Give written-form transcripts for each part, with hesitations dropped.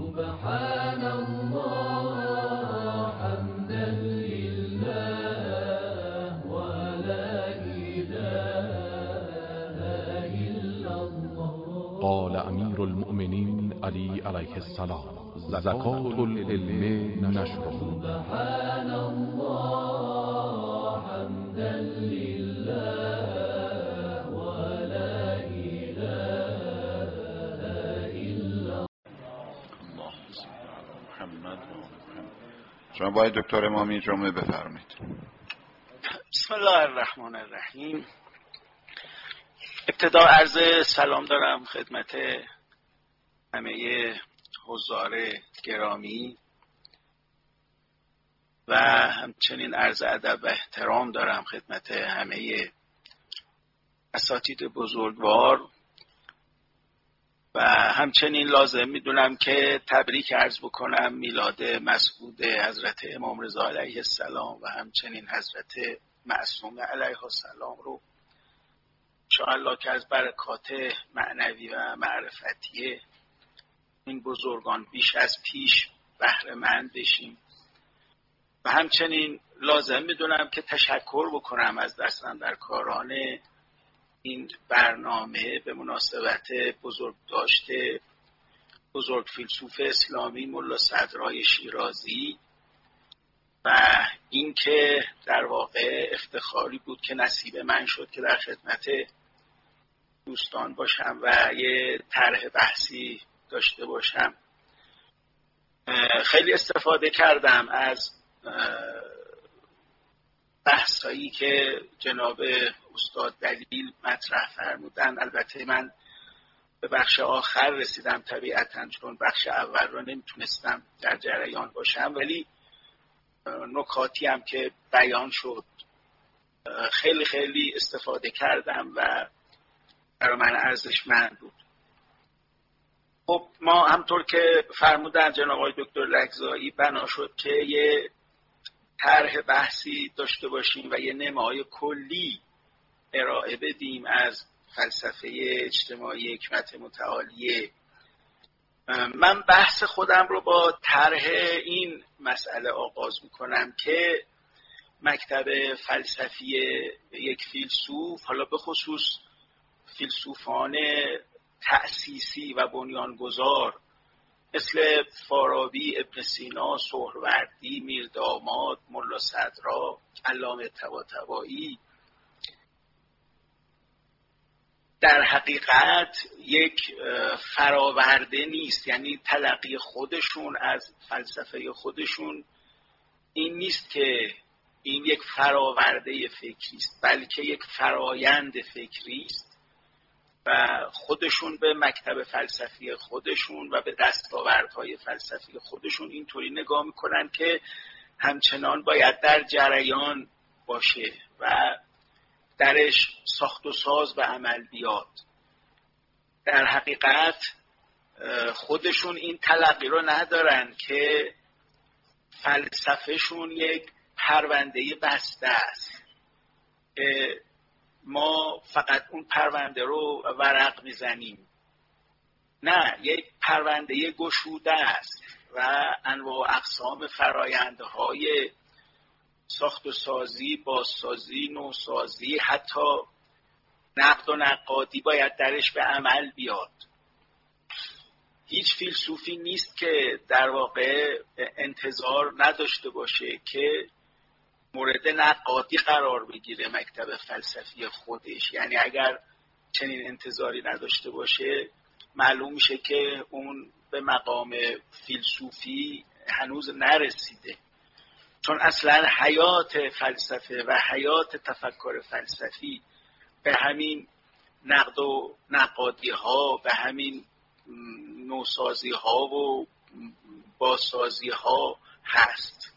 سبحان الله حمدا لله ولا إله إلا الله. قال امیر المؤمنین علی علیه السلام: زکات العلم نشره. سبحان الله حمدا لله ولا إله إلا الله. محمد شما با دکتر امامی جمعه بفرمایید. بسم الله الرحمن الرحیم. ابتدا عرض سلام دارم خدمت همه حضار گرامی و همچنین عرض ادب و احترام دارم خدمت همه اساتید بزرگوار و همچنین لازم میدونم که تبریک عرض بکنم میلاد مسعود حضرت امام رضا علیه السلام و همچنین حضرت معصوم علیه السلام رو انشاءالله که از برکات معنوی و معرفتی این بزرگان بیش از پیش بهره مند بشیم و همچنین لازم میدونم که تشکر بکنم از دستاندرکاران این برنامه به مناسبت بزرگداشت بزرگ فیلسوف اسلامی ملا صدرای شیرازی و اینکه در واقع افتخاری بود که نصیب من شد که در خدمت دوستان باشم و یه طرح بحثی داشته باشم. خیلی استفاده کردم از بحثایی که جناب استاد دلیل مطرح فرمودن. البته من به بخش آخر رسیدم طبیعتاً، چون بخش اول رو نمیتونستم در جریان باشم، ولی نکاتی هم که بیان شد خیلی خیلی استفاده کردم و برای من ارزشمند بود. خب ما همطور که فرمودن جناب آقای دکتر لگزایی بنا شد که یه طرح بحثی داشته باشیم و یه نمای کلی ارائه بدیم از فلسفه اجتماعی حکمت متعالیه. من بحث خودم رو با طرح این مسئله آغاز میکنم که مکتب فلسفی یک فیلسوف، حالا به خصوص فیلسوفان تأسیسی و بنیانگذار مثل فارابی، ابن سینا، سهروردی، میرداماد، ملا صدرا، علامه طباطبایی، در حقیقت یک فراورده نیست. یعنی تلقی خودشون از فلسفه خودشون این نیست که این یک فراورده فکری است، بلکه یک فرایند فکری است و خودشون به مکتب فلسفی خودشون و به دستاوردهای فلسفی خودشون اینطوری نگاه میکنن که همچنان باید در جریان باشه و درش ساخت و ساز به عمل بیاد. در حقیقت خودشون این تلقی رو ندارن که فلسفهشون یک پرونده بسته است، ما فقط اون پرونده رو ورق میزنیم. نه، یک پرونده گشوده است و انواع اقسام فرایندهای ساخت و سازی، بازسازی، نوسازی، حتی نقد و نقادی باید درش به عمل بیاد. هیچ فیلسوفی نیست که در واقع انتظار نداشته باشه که مورد نقادی قرار بگیره مکتب فلسفی خودش. یعنی اگر چنین انتظاری نداشته باشه معلوم میشه که اون به مقام فیلسوفی هنوز نرسیده، چون اصلا حیات فلسفه و حیات تفکر فلسفی به همین نقد و نقادی ها، به همین نوسازی ها و بازسازی ها هست.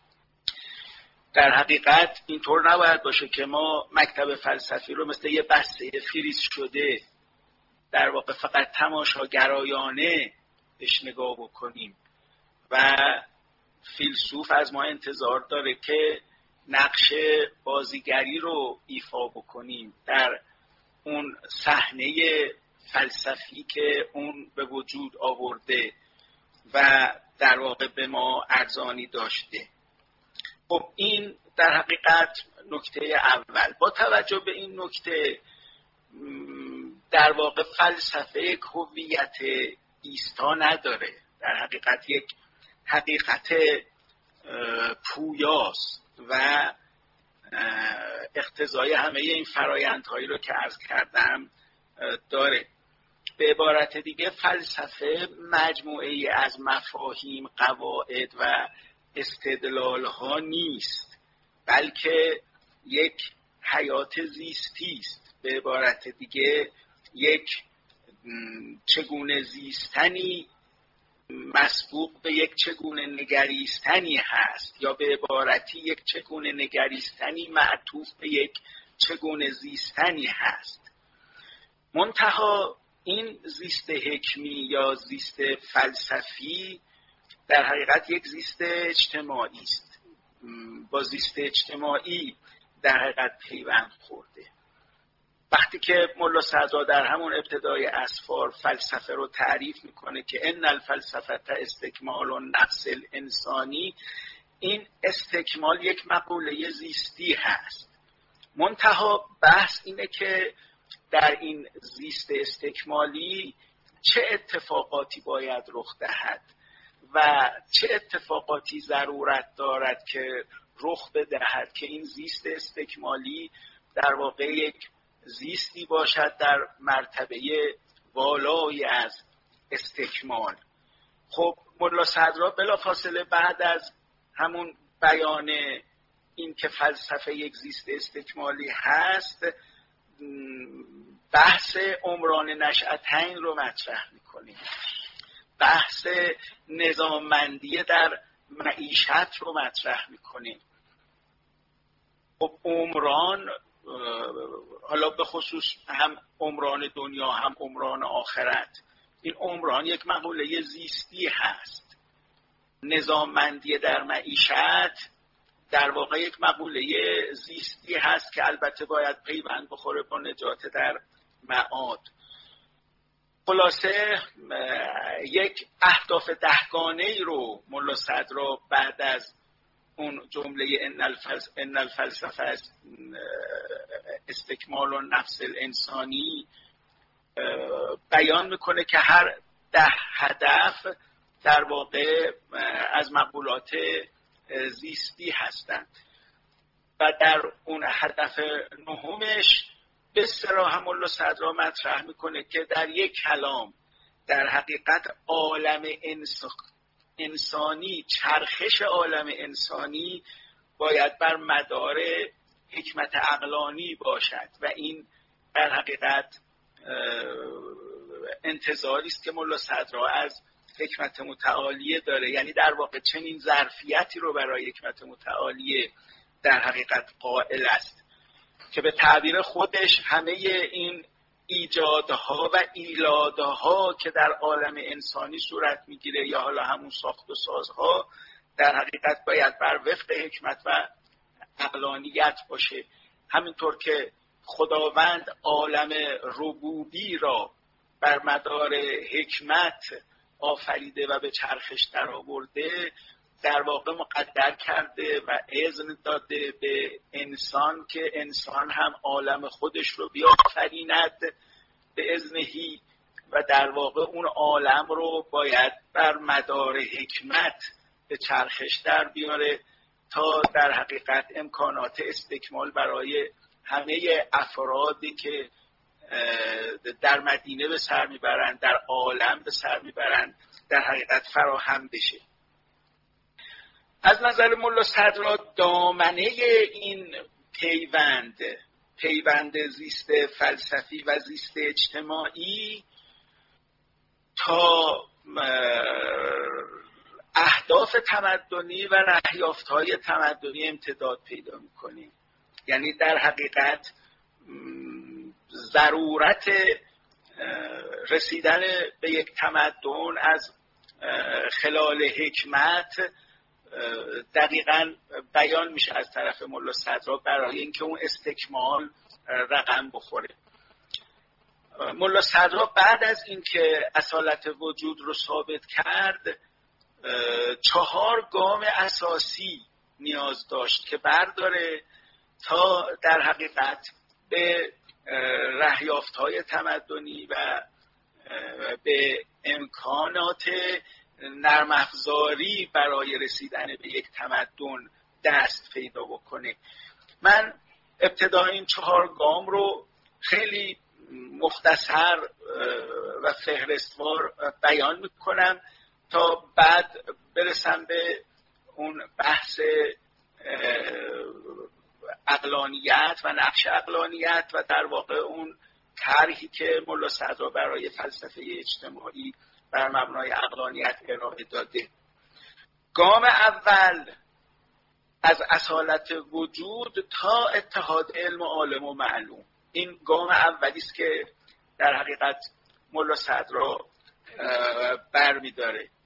در حقیقت اینطور نباید باشه که ما مکتب فلسفی رو مثل یه بسته فریز شده در واقع فقط تماشاگرایانه بهش نگاه بکنیم و فیلسوف از ما انتظار داره که نقش بازیگری رو ایفا بکنیم در اون صحنه فلسفی که اون به وجود آورده و و در واقع به ما ارزانی داشته. خب این در حقیقت نکته اول. با توجه به این نکته در واقع فلسفه یک هویت ایستا نداره، در حقیقت یک حقیقت پویاست و اقتضای همه این فرایندهایی رو که عرض کردم داره. به عبارت دیگه فلسفه مجموعه از مفاهیم، قواعد و استدلال ها نیست، بلکه یک حیات زیستی است. به عبارت دیگه یک چگونه زیستنی مسبوق به یک چگونه نگریستنی هست، یا به عبارتی یک چگونه نگریستنی معطوف به یک چگونه زیستنی هست. منتها این زیست حکمی یا زیست فلسفی در حقیقت یک زیست اجتماعی است، با زیست اجتماعی در حقیقت پیوند خورده. وقتی که ملا صدرا در همون ابتدای اسفار فلسفه رو تعریف میکنه که ان الفلسفه استکمال النفس الانسانی، این استکمال یک مقوله زیستی هست. منتها بحث اینه که در این زیست استکمالی چه اتفاقاتی باید رخ دهد و چه اتفاقاتی ضرورت دارد که رخ بدهد که این زیست استکمالی در واقع یک زیستی باشد در مرتبه والای از استکمال. خب ملا صدرا بلافاصله بعد از همون بیان این که فلسفه یک زیست استکمالی هست، بحث عمران نشأتین رو مطرح میکنیم، بحث نظاممندی در معیشت رو مطرح میکنیم. خب عمران، حالا به خصوص هم عمران دنیا هم عمران آخرت، این عمران یک مقوله زیستی هست. نظاممندی در معیشت در واقع یک مقوله زیستی هست که البته باید پیوند بخوره با نجات در معاد. خلاصه یک اهداف دهگانه‌ای رو ملا صدرا بعد از اون جمله ان الفلسفه استکمال النفس الانسانی بیان میکنه که هر 10 هدف در واقع از مقولات زیستی هستند و در اون هدف نهمش به صراحت ملا صدرا مطرح میکنه که در یک کلام در حقیقت عالم انسانی، چرخش عالم انسانی باید بر مدار حکمت عقلانی باشد و این در حقیقت انتظاری است که ملا صدرا از حکمت متعالیه داره، یعنی در واقع چنین ظرفیتی رو برای حکمت متعالیه در حقیقت قائل است که به تعبیر خودش همه این ایجادها و ایلادها که در عالم انسانی صورت میگیره یا حالا همون ساخت و سازها در حقیقت باید بر وفق حکمت و عقلانیت باشه. همینطور که خداوند عالم ربوبی را بر مدار حکمت آفریده و به چرخش در آورده، در واقع مقدر کرده و اذن داده به انسان که انسان هم عالم خودش رو بیافریند به اذنهی و در واقع اون عالم رو باید بر مدار حکمت به چرخش در بیاره تا در حقیقت امکانات استکمال برای همه افرادی که در مدینه به سر میبرند، در عالم به سر میبرند، در حقیقت فراهم بشه. از نظر ملا صدرا دامنه این پیوند زیست فلسفی و زیست اجتماعی تا اهداف تمدنی و رهیافت‌های تمدنی امتداد پیدا می‌کنه. یعنی در حقیقت ضرورت رسیدن به یک تمدن از خلال حکمت دقیقاً بیان میشه از طرف ملا صدرا برای اینکه اون استکمال رقم بخوره. ملا صدرا بعد از اینکه اصالت وجود رو ثابت کرد 4 گام اساسی نیاز داشت که برداره تا در حقیقت به رهیافت‌های تمدنی و به امکانات نرم افزاری برای رسیدن به یک تمدن دست پیدا بکنه. من ابتدا این 4 گام رو خیلی مختصر و فهرستوار بیان میکنم تا بعد برسم به اون بحث عقلانیت و نقش عقلانیت و در واقع اون طرحی که ملا صدرا برای فلسفه اجتماعی بر مبنای عقلانیت ارائه داده. گام اول از اصالت وجود تا اتحاد علم و عالم و معلوم. این گام اولی است که در حقیقت ملا صدرا برمی‌داره.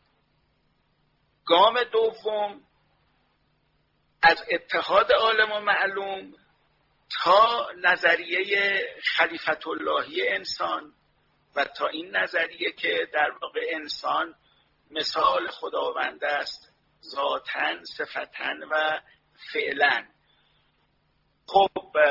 گام دوم از اتحاد عالم و معلوم تا نظریه خلیفت اللهی انسان و تا این نظریه که در واقع انسان مثال خداوند است، ذاتاً، صفتاً و فعلاً. خب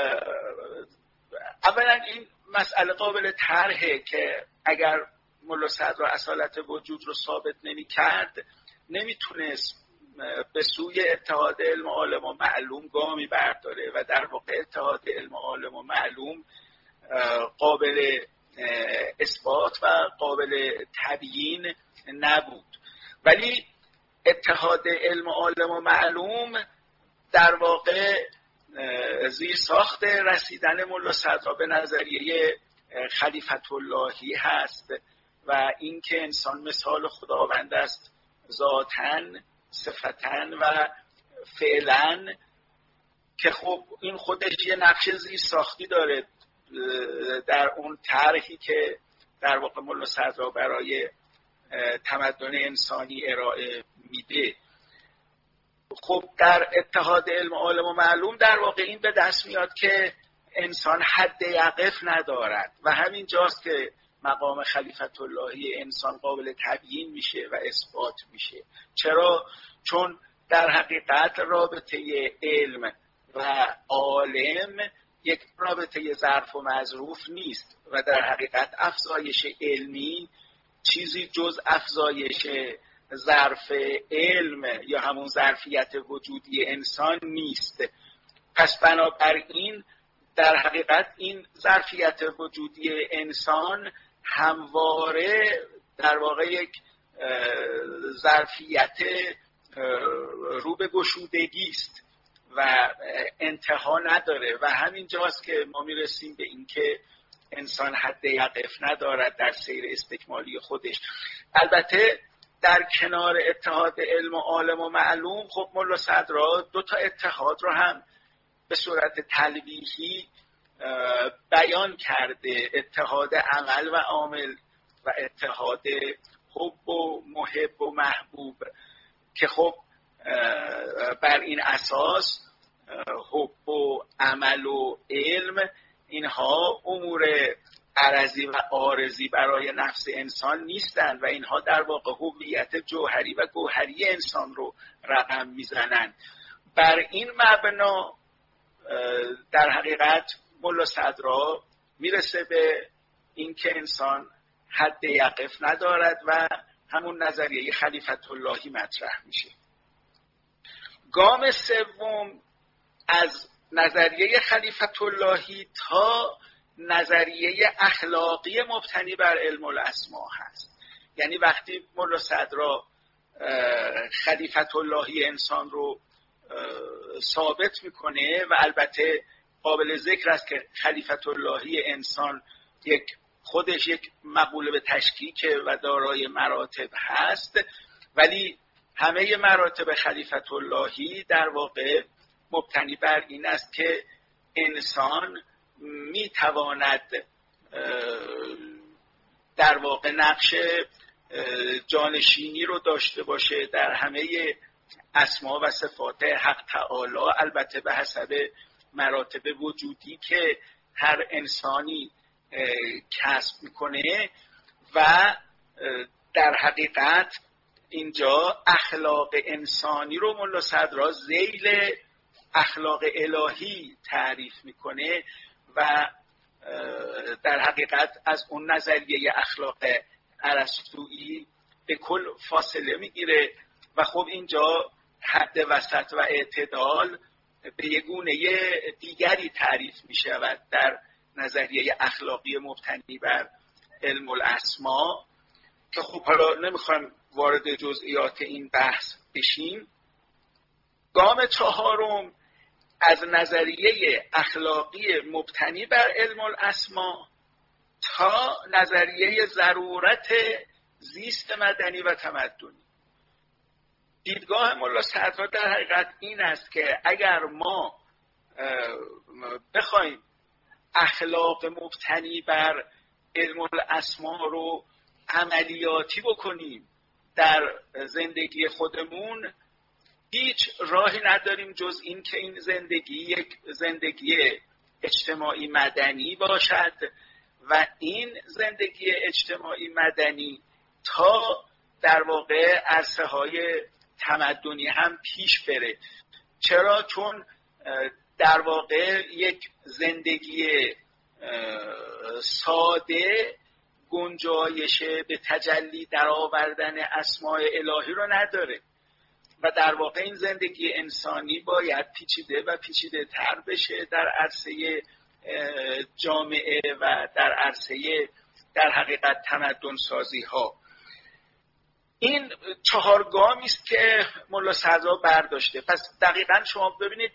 اولا این مسئله قابل طرحه که اگر ملا صدرا اصالت وجود رو ثابت نمی کرد نمیتونست به سوی اتحاد علم و عالم و معلوم گامی برداره و در واقع اتحاد علم و عالم و معلوم قابل اثبات و قابل تبیین نبود. ولی اتحاد علم و عالم و معلوم در واقع زیر ساخت رسیدن ملا صدرا به نظریه خلیفت اللهی هست و اینکه انسان مثال خداوند است، ذاتاً، صفتاً و فعلاً، که خب این خودش یه نقش زیر ساختی داره در اون طرحی که در واقع ملا صدرا برای تمدن انسانی ارائه میده. خب در اتحاد علم و عالم و معلوم در واقع این به دست میاد که انسان حد یقف ندارد و همین جاست که مقام خلیفت اللهی انسان قابل تبیین میشه و اثبات میشه. چرا؟ چون در حقیقت رابطه علم و عالم یک رابطه ظرف و مظروف نیست و در حقیقت افزایش علمی چیزی جز افزایش ظرف علم یا همون ظرفیت وجودی انسان نیست. پس بنابراین در حقیقت این ظرفیت وجودی انسان همواره در واقع یک ظرفیت رو به گشودگی است و انتها نداره و همین جاست که ما میرسیم به این که انسان حد یقف ندارد در سیر استکمالی خودش. البته در کنار اتحاد علم و عالم و معلوم خب ملا صدرا 2 اتحاد رو هم به صورت تلویحی بیان کرده: اتحاد عمل و عامل و اتحاد حب و محب و محبوب، که خب بر این اساس حب و عمل و علم اینها امور عرضی و عارضی برای نفس انسان نیستند و اینها در واقع هویت جوهری و گوهری انسان رو رقم میزنند. بر این مبنا در حقیقت ملا صدرا میرسه به این که انسان حد یقف ندارد و همون نظریه خلیفت اللهی مطرح میشه. گام سوم از نظریه خلیفت اللهی تا نظریه اخلاقی مبتنی بر علم الاسما هست. یعنی وقتی ملا صدرا خلیفت اللهی انسان رو ثابت میکنه و البته قابل ذکر است که خلیفت اللهی انسان خودش یک مقوله به تشکیک و دارای مراتب هست، ولی همه مراتب خلیفت اللهی در واقع مبتنی بر این است که انسان میتواند در واقع نقش جانشینی رو داشته باشه در همه اسما و صفات حق تعالی، البته به حسب مراتب وجودی که هر انسانی کسب میکنه و در حقیقت اینجا اخلاق انسانی رو ملا صدرا ذیل اخلاق الهی تعریف میکنه و در حقیقت از اون نظریه اخلاق ارسطویی به کل فاصله میگیره و خب اینجا حد وسط و اعتدال به یک گونه دیگری تعریف میشود در نظریه اخلاقی مبتنی بر علم الاسما که خب حالا نمیخوام وارد جزئیات این بحث بشیم. گام چهارم از نظریه اخلاقی مبتنی بر علم الاسما تا نظریه ضرورت زیست مدنی و تمدنی. دیدگاه ملا صدرا در حقیقت این است که اگر ما بخوایم اخلاق مبتنی بر علم الاسما رو عملیاتی بکنیم در زندگی خودمون، هیچ راهی نداریم جز این که این زندگی یک زندگی اجتماعی مدنی باشد و این زندگی اجتماعی مدنی تا در واقع عرصه های تمدنی هم پیش بره. چرا؟ چون در واقع یک زندگی ساده گنجایش به تجلی در آوردن اسماء الهی رو نداره و در واقع این زندگی انسانی باید پیچیده و پیچیده تر بشه در عرصه جامعه و در عرصه در حقیقت تمدن سازی ها. این 4 گامی است که ملا صدرا برداشته. پس دقیقاً شما ببینید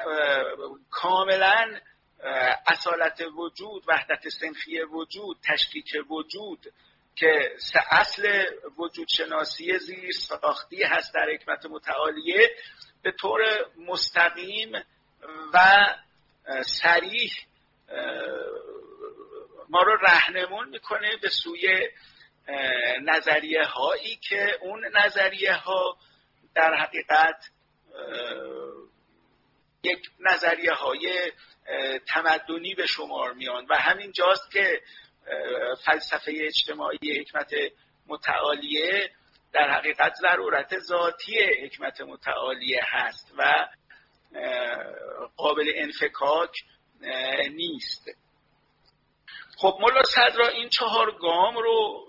کاملاً اصالت وجود، وحدت صنفی وجود، تشکیک وجود که اصل وجود شناسی زیر ساختی هست در حکمت متعالیه، به طور مستقیم و صریح ما رو راهنمون میکنه به سوی نظریه هایی که اون نظریه ها در حقیقت یک نظریه های تمدنی به شمار میان و همین جاست که فلسفه اجتماعی حکمت متعالیه در حقیقت ضرورت ذاتی حکمت متعالیه هست و قابل انفکاک نیست. خب ملا صدرا این 4 گام رو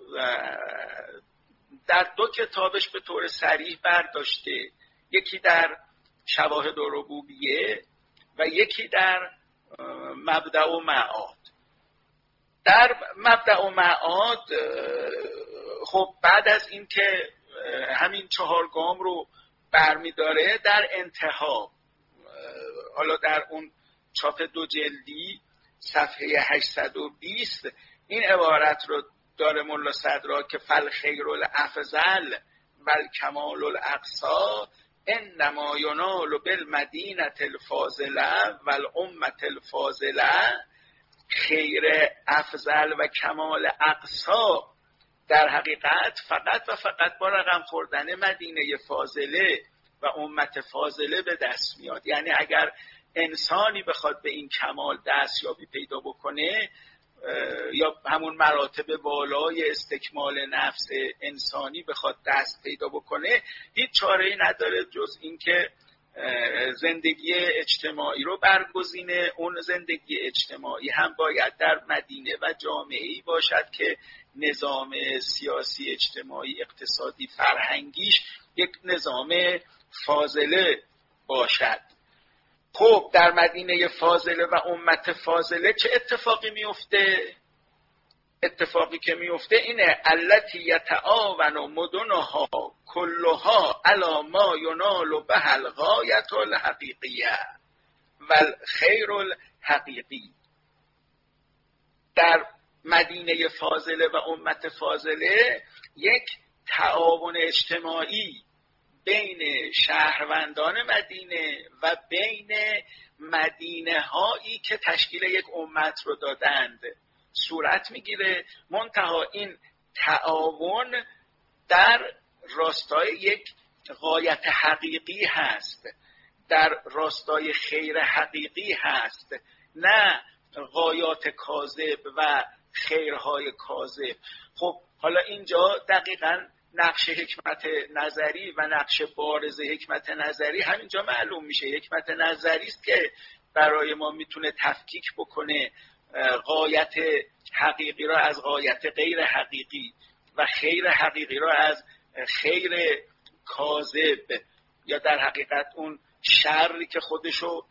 در 2 کتابش به طور صریح برداشته، یکی در شواهد و ربوبیه و یکی در مبدأ و معاد. در مبدأ و معاد خب بعد از این که همین 4 گام رو برمیداره، در انتها حالا در اون چاپ 2 جلدی صفحه 820 این عبارت رو داره ملا صدرا که فالخیر الافضل والکمال الاقصی انما ینال بالمدینة الفاضله والامة الفاضله. خیر افضل و کمال اقصی در حقیقت فقط و فقط با رقم خوردن مدینه فاضله و امت فاضله به دست میاد. یعنی اگر انسانی بخواد به این کمال دستیابی پیدا بکنه یا همون مراتب بالای استکمال نفس انسانی بخواد دست پیدا بکنه، هیچ چاره‌ای نداره جز اینکه زندگی اجتماعی رو برگزینه. اون زندگی اجتماعی هم باید در مدینه و جامعه‌ای باشد که نظام سیاسی، اجتماعی، اقتصادی، فرهنگیش یک نظام فاضله باشد. خب در مدینه فاضله و امت فاضله چه اتفاقی میفته؟ اتفاقی که میفته اینه التی یتعاون مدنها کلها علی ما ینال به الغایة الحقیقیه والخیر الحقیقی. در مدینه فاضله و امت فاضله یک تعاون اجتماعی بین شهروندان مدینه و بین مدینه هایی که تشکیل یک امت رو دادند صورت میگیره. منتها این تعاون در راستای یک غایت حقیقی هست، در راستای خیر حقیقی هست، نه غایات کاذب و خیرهای کاذب. خب حالا اینجا دقیقاً نقش حکمت نظری و نقش بارز حکمت نظری همینجا معلوم میشه. حکمت نظری است که برای ما میتونه تفکیک بکنه غایت حقیقی را از غایت غیر حقیقی و خیر حقیقی را از خیر کاذب، یا در حقیقت اون شری که خودشو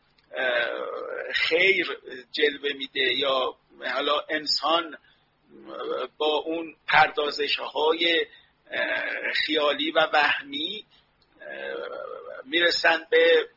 خیر جلوه میده، یا حالا انسان با اون پردازش‌های خیالی و وهمی میرسن به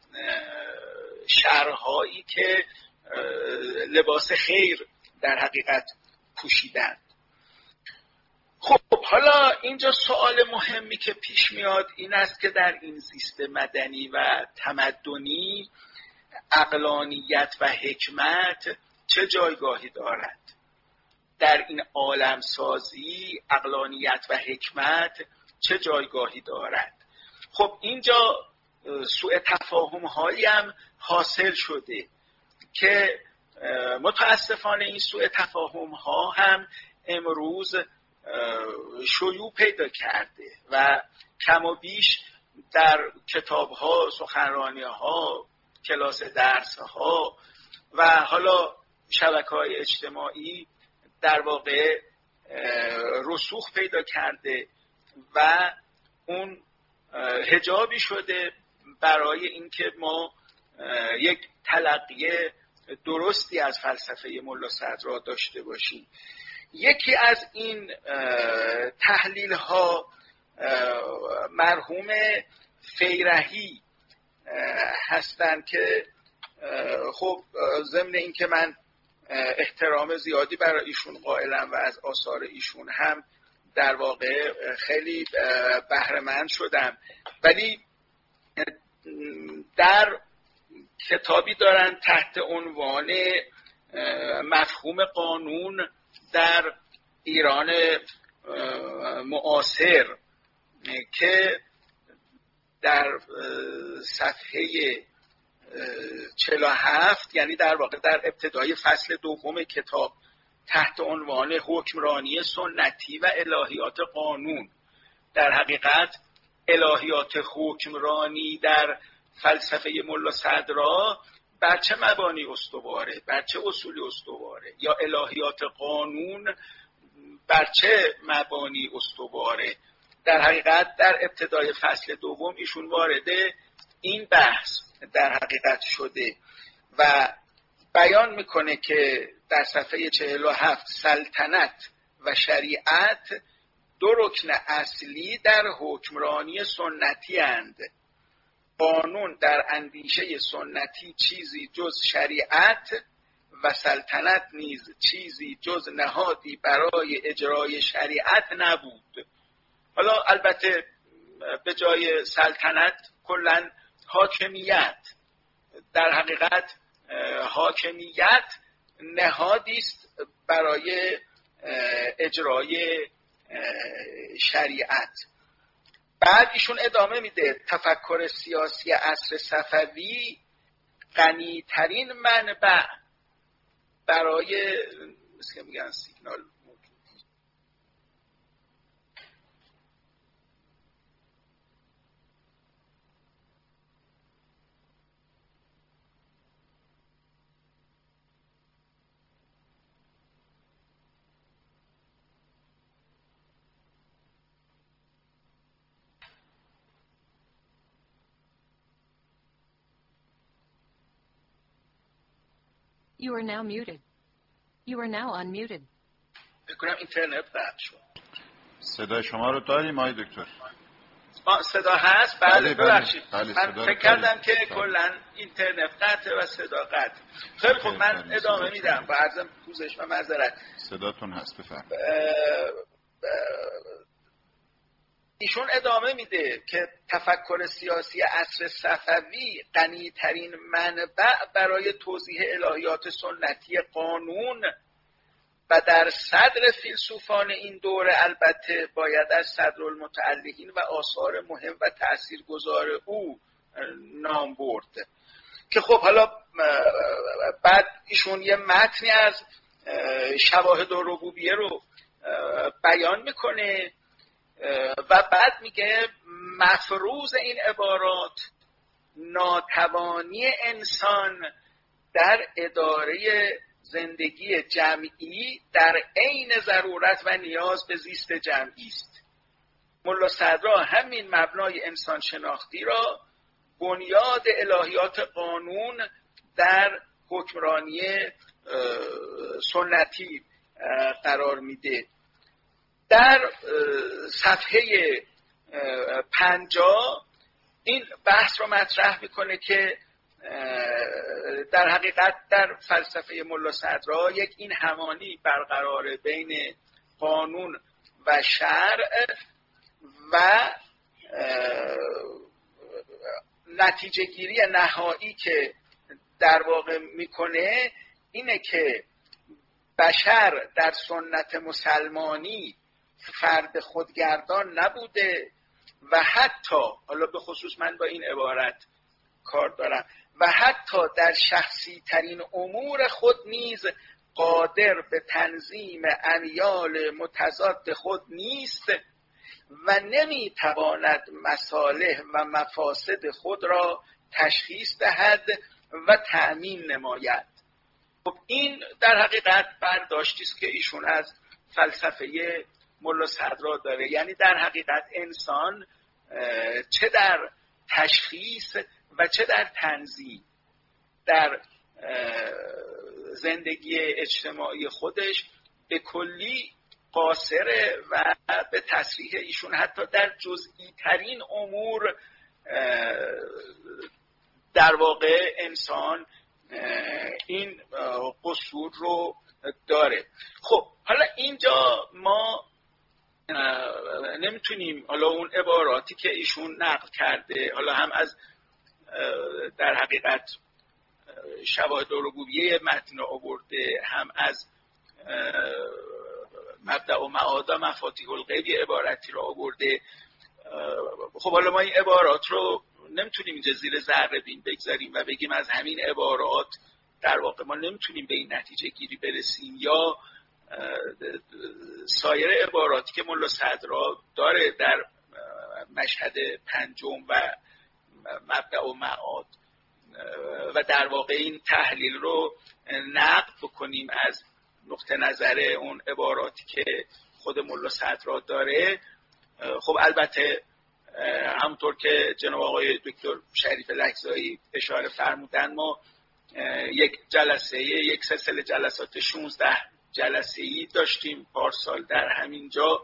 شرهایی که لباس خیر در حقیقت پوشیدن. خب حالا اینجا سوال مهمی که پیش میاد این است که در این زیست مدنی و تمدنی عقلانیت و حکمت چه جایگاهی دارد؟ در این عالم سازی عقلانیت و حکمت چه جایگاهی دارد؟ خب اینجا سوء تفاهم هایی هم حاصل شده که متاسفانه این سوء تفاهم ها هم امروز شیوع پیدا کرده و کم و بیش در کتاب ها، سخنرانی ها، کلاس درس ها و حالا شبکه‌های اجتماعی در واقع رسوخ پیدا کرده و اون حجابی شده برای اینکه ما یک تلقی درستی از فلسفه ملا صدرا داشته باشیم. یکی از این تحلیل ها مرحوم فیرحی هستند که خب ضمن این که من احترام زیادی برای ایشون قائلم و از آثار ایشون هم در واقع خیلی بهره‌مند شدم، ولی در کتابی دارن تحت عنوان مفهوم قانون در ایران معاصر که در صفحه 47 یعنی در واقع در ابتدای فصل دوم کتاب تحت عنوان حکمرانی سنتی و الهیات قانون، در حقیقت الهیات حکمرانی در فلسفه ملا صدرا بر چه مبانی استواره، بر چه اصولی استواره، یا الهیات قانون بر چه مبانی استواره. در حقیقت در ابتدای فصل دوم ایشون وارد این بحث در حقیقت شده و بیان میکنه که در صفحه 47 سلطنت و شریعت دو رکن اصلی در حکمرانی سنتی اند. قانون در اندیشه سنتی چیزی جز شریعت و سلطنت نیز چیزی جز نهادی برای اجرای شریعت نبود. حالا البته به جای سلطنت کلاً حاکمیت، در حقیقت حاکمیت نهادی است برای اجرای شریعت. بعد ایشون ادامه میده تفکر سیاسی عصر صفوی غنی‌ترین منبع برای مثل میگن سیگنال You are now muted. You are now unmuted. بکنم اینترنت قطع شد. صدای شما رو داریم آقای دکتر؟ صدا هست؟ بله ببخشید. من فکر کردم که بله. کلا اینترنت قطعه و صدا قطع. خیلی خب من ادامه میدم با عرض پوزش و معذرت. صداتون هست بفرمایید. ایشون ادامه میده که تفکر سیاسی عصر صفوی غنی‌ترین منبع برای توضیح الهیات سنتی قانون و در صدر فیلسوفان این دوره البته باید از صدرالمتعلقین و آثار مهم و تاثیرگذار او نام برد. که خب حالا بعد ایشون یه متنی از شواهد الربوبیه رو بیان میکنه و بعد میگه مفروض این عبارات ناتوانی انسان در اداره زندگی جمعی در عین ضرورت و نیاز به زیست جمعی است. ملا صدرا همین مبنای انسان شناختی را بنیاد الهیات قانون در حکمرانی سنتی قرار میده. در صفحه 50 این بحث رو مطرح میکنه که در حقیقت در فلسفه ملا صدرا یک این همانی برقراره بین قانون و شرع و نتیجه گیری نهایی که در واقع میکنه اینه که بشر در سنت مسلمانی فرد خودگردان نبوده و حتی، حالا به خصوص من با این عبارت کار دارم، و حتی در شخصی ترین امور خود نیز قادر به تنظیم امیال متضاد خود نیست و نمیتواند مصالح و مفاسد خود را تشخیص دهد و تأمین نماید. خب این در حقیقت برداشتی است که ایشون از فلسفه ملا صدرا داره، یعنی در حقیقت انسان چه در تشخیص و چه در تنظیم در زندگی اجتماعی خودش به کلی قاصره و به تصریح ایشون حتی در جزئی ترین امور در واقع انسان این قصور رو داره. خب حالا اینجا ما نمیتونیم حالا اون عباراتی که ایشون نقل کرده، حالا هم از در حقیقت شواهد ربوبیه متن آورده، هم از مبدأ و معاد مفاتیح الغیب عبارتی رو آورده. خب حالا ما این عبارات رو نمیتونیم اینجا زیر ذره بین بگذاریم و بگیم از همین عبارات در واقع ما نمیتونیم به این نتیجه گیری برسیم، یا سایر عباراتی که ملا صدرا داره در مشهد پنجم و مبدأ و معاد و در واقع این تحلیل رو نقد بکنیم از نقطه نظر اون عباراتی که خود ملا صدرا داره. خب البته همونطور که جناب آقای دکتر شریف لکزایی اشاره فرمودن، ما یک سلسله جلسات 16 جلسه‌ای داشتیم پارسال در همین جا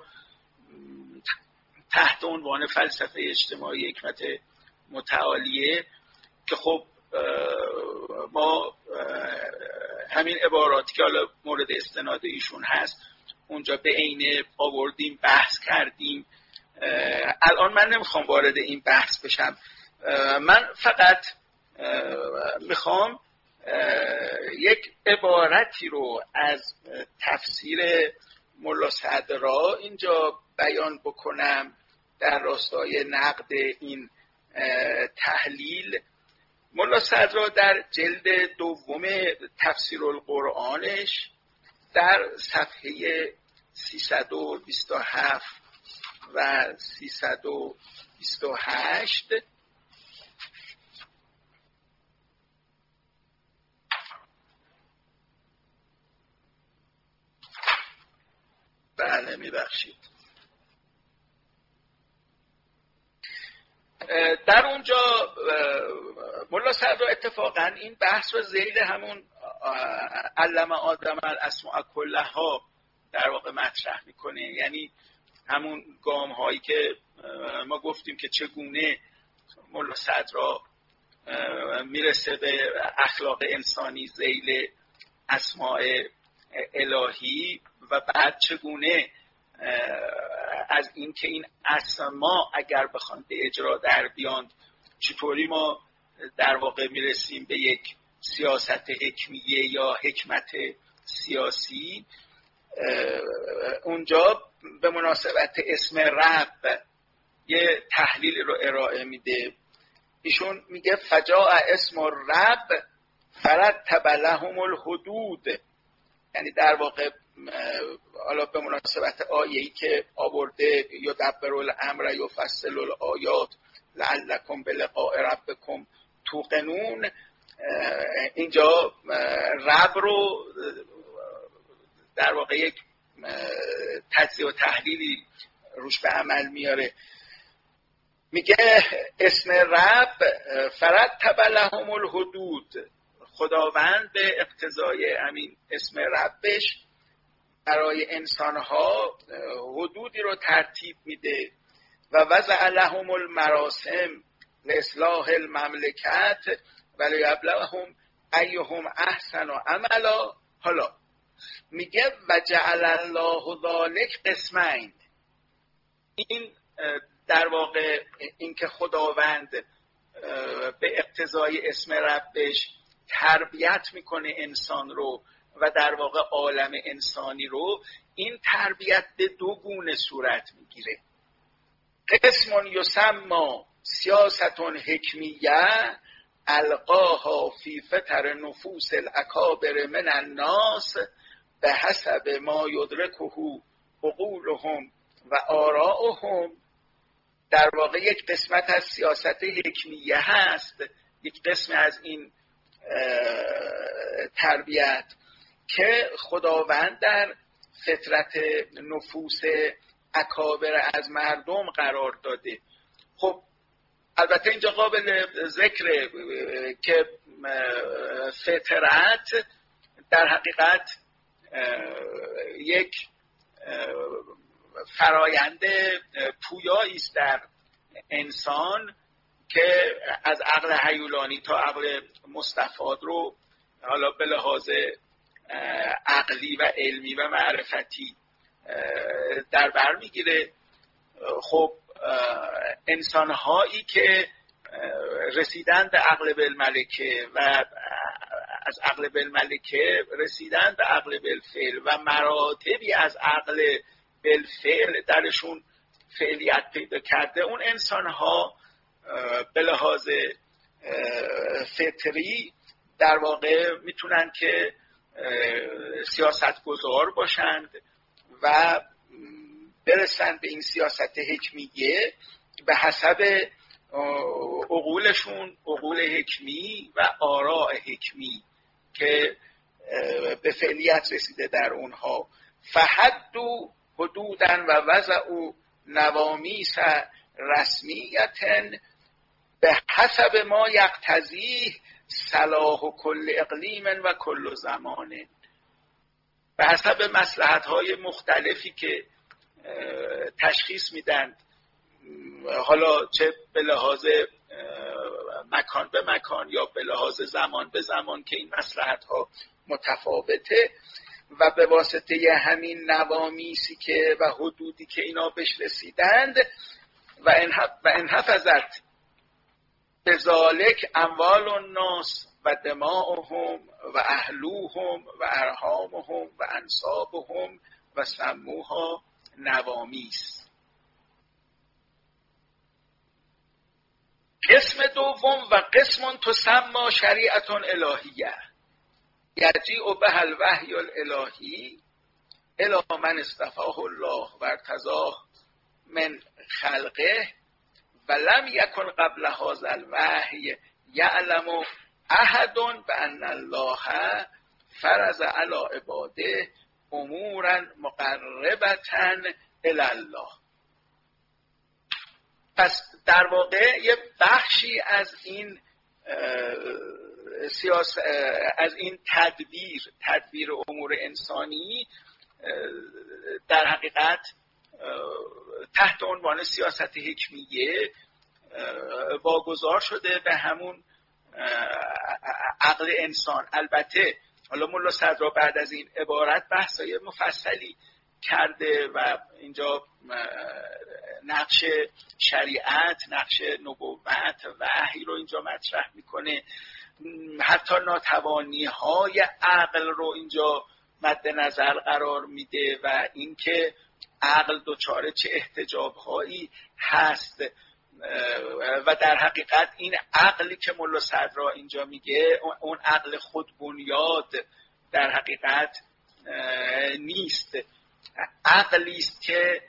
تحت عنوان فلسفه اجتماعی حکمت متعالیه که خب ما همین عباراتی که حالا مورد استناد ایشون هست اونجا به عینه آوردیم، بحث کردیم. الان من نمیخوام وارد این بحث بشم، من فقط میخوام یک عبارتی رو از تفسیر ملا صدرا اینجا بیان بکنم در راستای نقد این تحلیل. ملا صدرا در جلد دوم تفسیر القرآنش در صفحه 327 و 328 بله میبخشید، در اونجا ملا صدرا اتفاقا این بحث رو ذیل همون علم آدم الاسماء کلها در واقع مطرح میکنه، یعنی همون گام هایی که ما گفتیم که چگونه ملا صدرا میرسه به اخلاق انسانی ذیل اسماء الهی و بعد چگونه از این که این اسما اگر بخوان به اجرا در بیاند چطوری ما در واقع میرسیم به یک سیاست حکمیه یا حکمت سیاسی. اونجا به مناسبت اسم رب یه تحلیل رو ارائه میده. ایشون میگه فجاء اسم الرب فرتب لهم الحدود، یعنی در واقع حالا به مناسبت آیه‌ای که آورده یدبر الامر یفصل الآیات لعلکم بلقاء ربکم توقنون، اینجا رب رو در واقع یک تجزیه و تحلیلی روش به عمل میاره. میگه اسم رب فرتب لهم الحدود، خداوند به اقتضای همین اسم ربش برای انسانها حدودی رو ترتیب میده و وضع لهم المراسم لاصلاح المملکت ولیبلوهم ایهم احسن عملا. حالا میگه و جعل الله ذلک قسمین، این در واقع این که خداوند به اقتضای اسم ربش تربیت میکنه انسان رو و در واقع عالم انسانی رو، این تربیت به دو گونه صورت میگیره. قسم یسمى سیاست حکمیه القاها فی فطر نفوس الاکابر من الناس به حسب ما یدرکه عقولهم و آراءهم. در واقع یک قسمت از سیاست حکمیه هست، یک قسم از این تربیت که خداوند در فطرت نفوس اکابر از مردم قرار داده. خب البته اینجا قابل ذکره که فطرت در حقیقت یک فرایند پویایی است در انسان که از عقل هیولانی تا عقل مستفاد رو حالا به لحاظ عقلی و علمی و معرفتی در بر میگیره. خب انسانهایی که رسیدن به عقل بالملکه و از عقل بالملکه رسیدن به عقل بالفعل و مراتبی از عقل بالفعل درشون فعلیت پیدا کرده، اون انسانها به لحاظ فطری در واقع میتونن که سیاستگزار باشند و برسن به این سیاست حکمیه به حسب عقولشون، عقول حکمی و آراء حکمی که به فعلیت رسیده در اونها. فحدوا حدوداً و وضعوا نوامیس رسمیتاً به حسب ما یقتضیه صلاح کل اقلیم و کل زمان، به حسب مصلحت‌های مختلفی که تشخیص میدن، حالا چه به لحاظ مکان به مکان یا به لحاظ زمان به زمان که این مصلحت‌ها متفاوته، و به واسطه همین نوامیسی که و حدودی که اینا بهش رسیدند و انحفظت بذالک اموال الناس و دماؤهم و اهلوهم و ارحامهم و انسابهم و سموها نوامیس. قسم دوم و قسم تسمى شریعت الهیه یجیء به الوحی الالهی الی من اصطفاه الله و ارتضاه من خلقه و لم یکن قبل هذا الوحی یعلم احد بان الله فرض علی عباده امورا مقربة الی الله. پس در واقع یه بخشی از این از این تدبیر امور انسانی در حقیقت تحت عنوان سیاست حکمیه واگذار شده به همون عقل انسان. البته حالا ملا صدرا بعد از این عبارت بحثای مفصلی کرده و اینجا نقش شریعت، نقش نبوت و وحی رو اینجا مطرح میکنه، حتی ناتوانی های عقل رو اینجا مد نظر قرار میده و اینکه عقل دچار چه احتجاب هایی هست و در حقیقت این عقلی که ملا صدرا اینجا میگه اون عقل خود بنیاد در حقیقت نیست، عقلی است که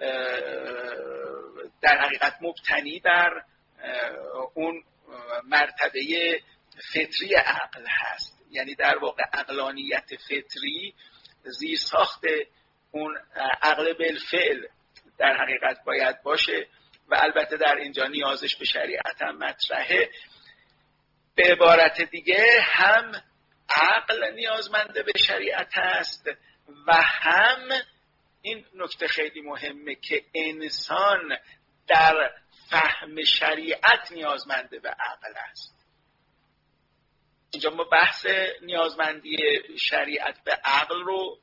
در حقیقت مبتنی بر اون مرتبه فطری عقل هست. یعنی در واقع عقلانیت فطری زیر ساخت اون عقل بالفعل در حقیقت باید باشه و البته در اینجا نیازش به شریعت هم مطرحه. به عبارت دیگه هم عقل نیازمند به شریعت است و هم این نکته خیلی مهمه که انسان در فهم شریعت نیازمند به عقل است. اینجا ما بحث نیازمندی شریعت به عقل رو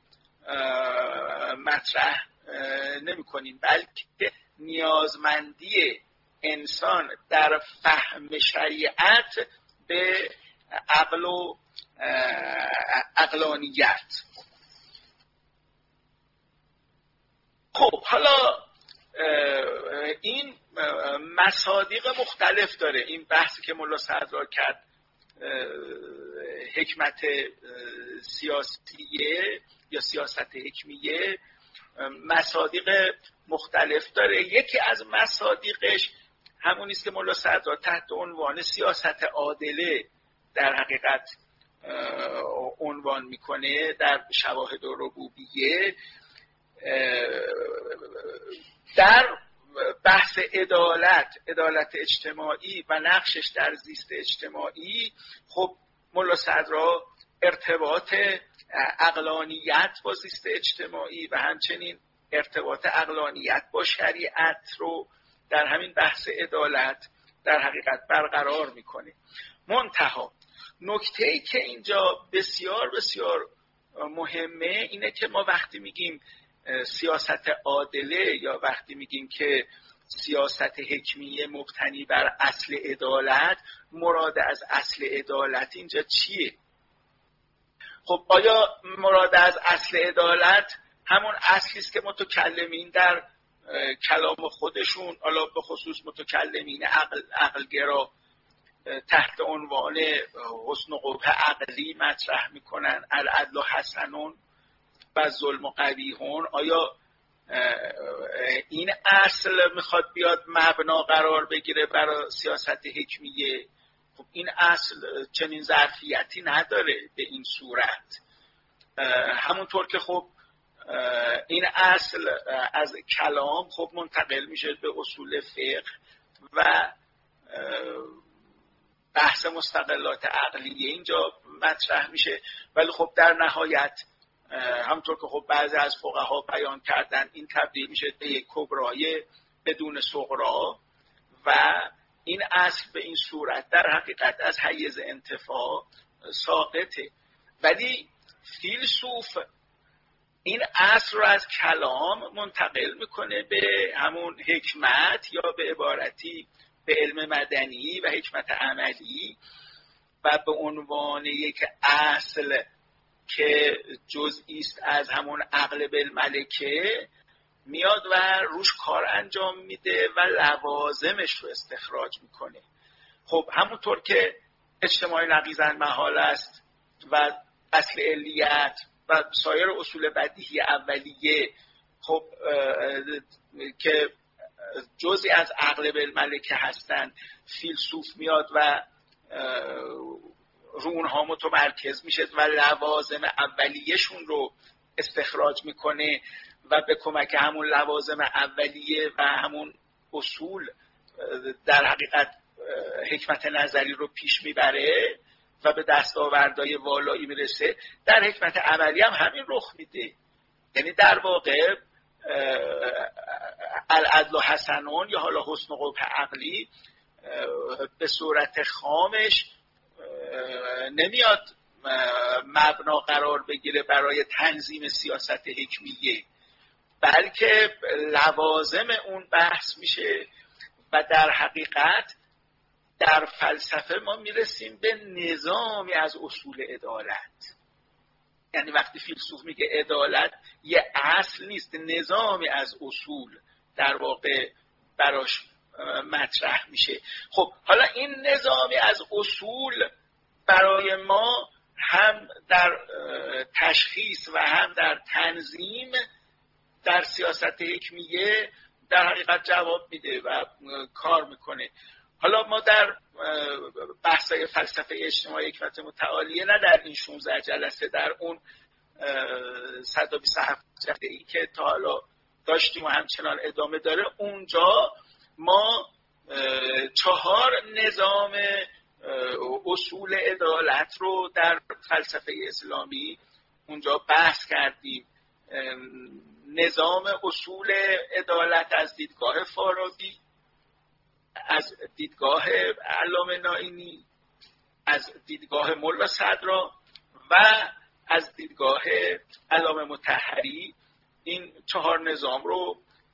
مطرح نمی کنیم، بلکه نیازمندی انسان در فهم شریعت به عقل و عقلانیت. خب حالا این مصادیق مختلف داره. این بحثی که ملا صدرا کرد حکمت سیاسیه یا سیاست حکمیه مصادیق مختلف داره. یکی از مصادیقش همون است که ملا صدرا تحت عنوان سیاست عادله در حقیقت عنوان میکنه در شواهد ربوبیه. در بحث عدالت اجتماعی و نقشش در زیست اجتماعی، خب ملا صدرا ارتباط عقلانیت با زیست اجتماعی و همچنین ارتباط عقلانیت با شریعت رو در همین بحث عدالت در حقیقت برقرار میکنه. منتها نکته‌ای که اینجا بسیار بسیار مهمه اینه که ما وقتی میگیم سیاست عادله یا وقتی میگیم که سیاست حکمیه مبتنی بر اصل عدالت، مراد از اصل عدالت اینجا چیه؟ خب آیا مراد از اصل عدالت همون اصلی است که متکلمین در کلام خودشون، حالا به خصوص متکلمین عقلگرا تحت عنوان حسن و قبح عقلی مطرح میکنن، العدل و حسنون و ظلم و قبیحون، آیا این اصل میخواد بیاد مبنا قرار بگیره برای سیاست حکمیه؟ خب این اصل چنین ظرفیتی نداره به این صورت. همونطور که خب این اصل از کلام خب منتقل میشه به اصول فقه و بحث مستقلات عقلیه اینجا مطرح میشه، ولی خب در نهایت همونطور که خب بعضی از فقها بیان کردن این تبدیل میشه به یک کبرای بدون صغرا و این اصل به این صورت در حقیقت از حیز انتفاع ساقطه. ولی فیلسوف این اصل رو از کلام منتقل میکنه به همون حکمت یا به عبارتی به علم مدنی و حکمت عملی و به عنوان یک اصل که جزئی است از همون عقل بالملکه میاد و روش کار انجام میده و لوازمش رو استخراج میکنه. خب همونطور که اجتماع نقیضاً محال است و اصل علیت و سایر اصول بدیهی اولیه خب که جزئی از عقل بالملکه هستند، فیلسوف میاد و رو اونها متمرکز میشه و لوازم اولیه‌شون رو استخراج میکنه و به کمک همون لوازم اولیه و همون اصول در حقیقت حکمت نظری رو پیش میبره و به دستاوردهای والایی میرسه. در حکمت عملی هم همین رخ میده. یعنی در واقع العدل و حسنون یا حالا حسن و قبح عقلی به صورت خامش نمیاد مبنا قرار بگیره برای تنظیم سیاست حکمیه، بلکه لوازم اون بحث میشه و در حقیقت در فلسفه ما میرسیم به نظامی از اصول عدالت. یعنی وقتی فیلسوف میگه عدالت یه اصل نیست، نظامی از اصول در واقع براش مطرح میشه. خب حالا این نظامی از اصول برای ما هم در تشخیص و هم در تنظیم در سیاست حکمیه در حقیقت جواب میده و کار میکنه. حالا ما در بحث‌های فلسفه اجتماعی حکمت متعالیه، نه در این 16 جلسه، در اون 127 جلسه‌ای که تا حالا داشتیم و همچنان ادامه داره، اونجا ما 4 نظام اصول عدالت رو در فلسفه اسلامی اونجا بحث کردیم. نظام اصول عدالت از دیدگاه فارابی، از دیدگاه علامه نائینی، از دیدگاه ملا صدرا و از دیدگاه علامه مطهری، این 4 نظام رو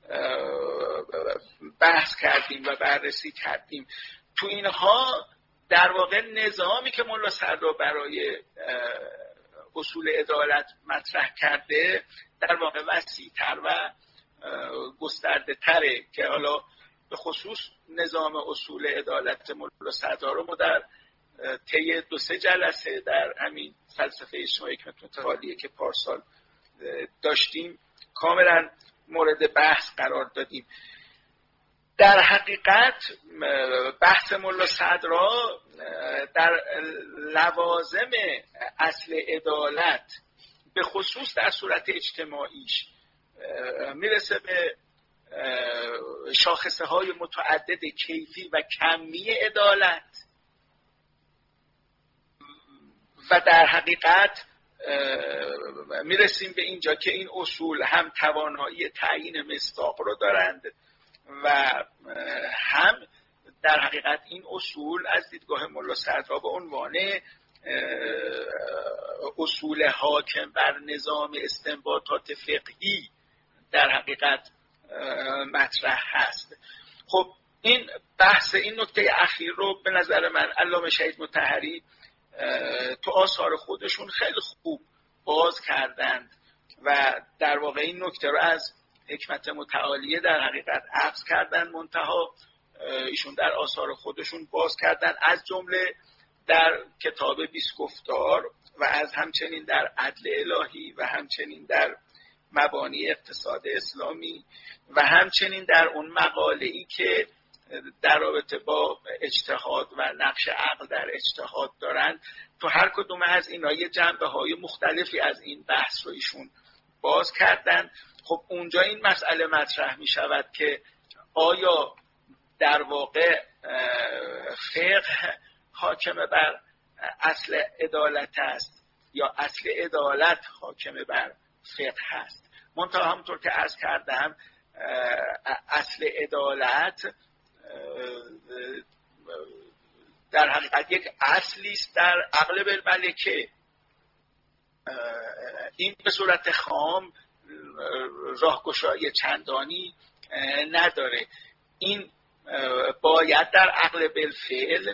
بحث کردیم و بررسی کردیم. تو اینها در واقع نظامی که ملا صدرا برای اصول عدالت مطرح کرده در واقع وسیع‌تر و گسترده تره که حالا به خصوص نظام اصول عدالت ملا صدرا رو ما در طی 2-3 جلسه در همین فلسفه اجتماعی حکمت متعالیه که پارسال داشتیم کاملا مورد بحث قرار دادیم. در حقیقت بحث ملا صدرا در لوازم اصل عدالت به خصوص در صورت اجتماعیش میرسه به شاخصه های متعدد کیفی و کمی عدالت و در حقیقت میرسیم به اینجا که این اصول هم توانایی تعیین مصداق رو دارند و هم در حقیقت این اصول از دیدگاه ملا صدرا به عنوان اصول حاکم بر نظام استنباطات فقهی در حقیقت مطرح هست. خب این بحث این نکته اخیر رو به نظر من علامه شهید مطهری تو آثار خودشون خیلی خوب باز کردند و در واقع این نکته رو از حکمت متعالیه در حقیقت عکس کردن، منتها ایشون در آثار خودشون باز کردن، از جمله در کتاب 20 گفتار و از همچنین در عدل الهی و همچنین در مبانی اقتصاد اسلامی و همچنین در اون مقاله‌ای که در رابطه با اجتهاد و نقش عقل در اجتهاد دارند. تو هر کدوم از اینا یه جنبه‌های مختلفی از این بحث رو ایشون باز کردن. خب اونجا این مسئله مطرح می شود که آیا در واقع فقه حاکم بر اصل عدالت است یا اصل عدالت حاکم بر فقه هست؟ منتها همونطور که عرض کردم اصل عدالت در حقیقت یک اصلی است در عقل بالملکه. این به صورت خام راهگشایی چندانی نداره. این باید در عقل بالفعل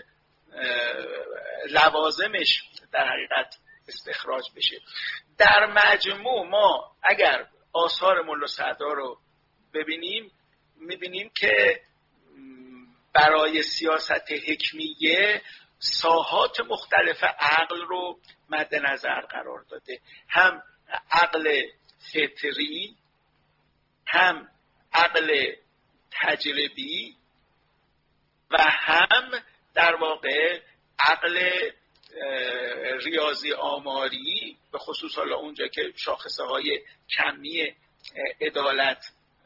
لوازمش در حقیقت استخراج بشه. در مجموع ما اگر آثار ملا صدرا رو ببینیم میبینیم که برای سیاست حکمیه ساحات مختلف عقل رو مد نظر قرار داده، هم عقل فطری، هم عقل تجربی و هم در واقع عقل ریاضی آماری، به خصوص حالا اونجا که شاخصه های کمی عدالت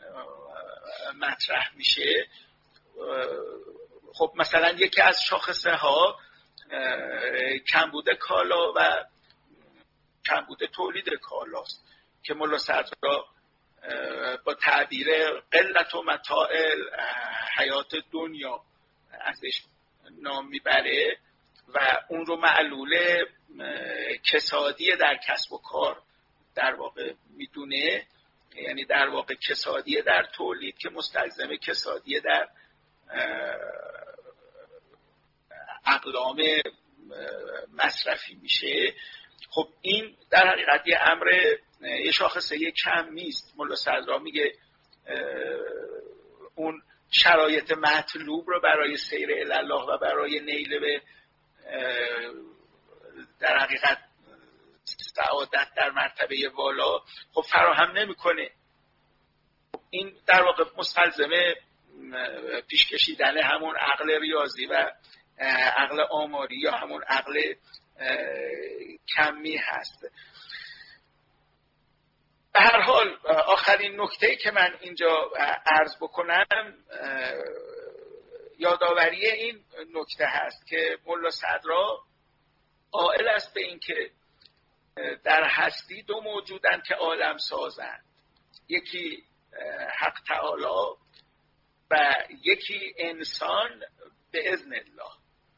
مطرح میشه. خب مثلا یکی از شاخصه ها کمبود کالا و کمبود تولید کالاست که ملا صدرا با تعبیر قلت و متاع حیات دنیا ازش نام میبره و اون رو معلول کسادی در کسب و کار در واقع میدونه، یعنی در واقع کسادی در تولید که مستلزم کسادی در اقلام مصرفی میشه. خب این در حقیقت یه امر، یه شاخصه یه کم نیست. ملا صدرا میگه اون شرایط مطلوب رو برای سیر الی الله و برای نیل به در حقیقت سعادت در مرتبه والا خب فراهم نمیکنه. این در واقع مستلزم پیش کشیدن همون عقل ریاضی و عقل آماری یا همون عقل کمی هست. به هر حال آخرین نکته‌ای که من اینجا عرض بکنم یادآوری این نکته هست که ملا صدرا قائل است به این که در هستی دو موجودند که عالم سازند، یکی حق تعالی و یکی انسان به اذن الله.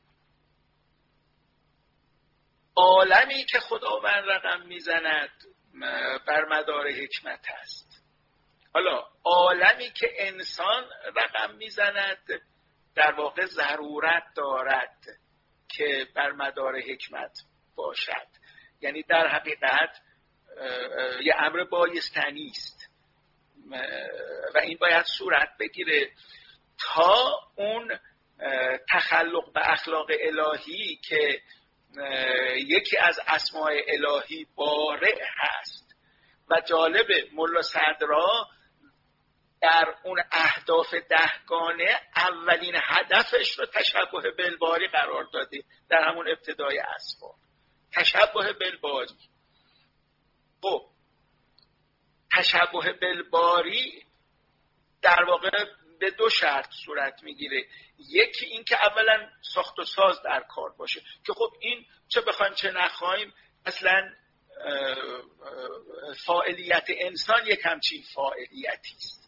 عالمی که خداوند رقم میزند بر مدار حکمت است. حالا عالمی که انسان رقم میزند در واقع ضرورت دارد که بر مدار حکمت باشد، یعنی در حقیقت یه امر بایستنی است و این باید صورت بگیره تا اون تخلق به اخلاق الهی که یکی از اسماء الهی بارع هست. و جالب ملا صدرا در اون اهداف دهگانه اولین هدفش رو تشبه بالباری قرار داده در همون ابتدای اسفار، تشبه بالباری. خب تشبه بالباری در واقع به دو شرط صورت میگیره. یکی این که اولا ساخت و ساز در کار باشه که خب این چه بخوایم چه نخوایم اصلا فاعلیت انسان یک همچین فاعلیتی است.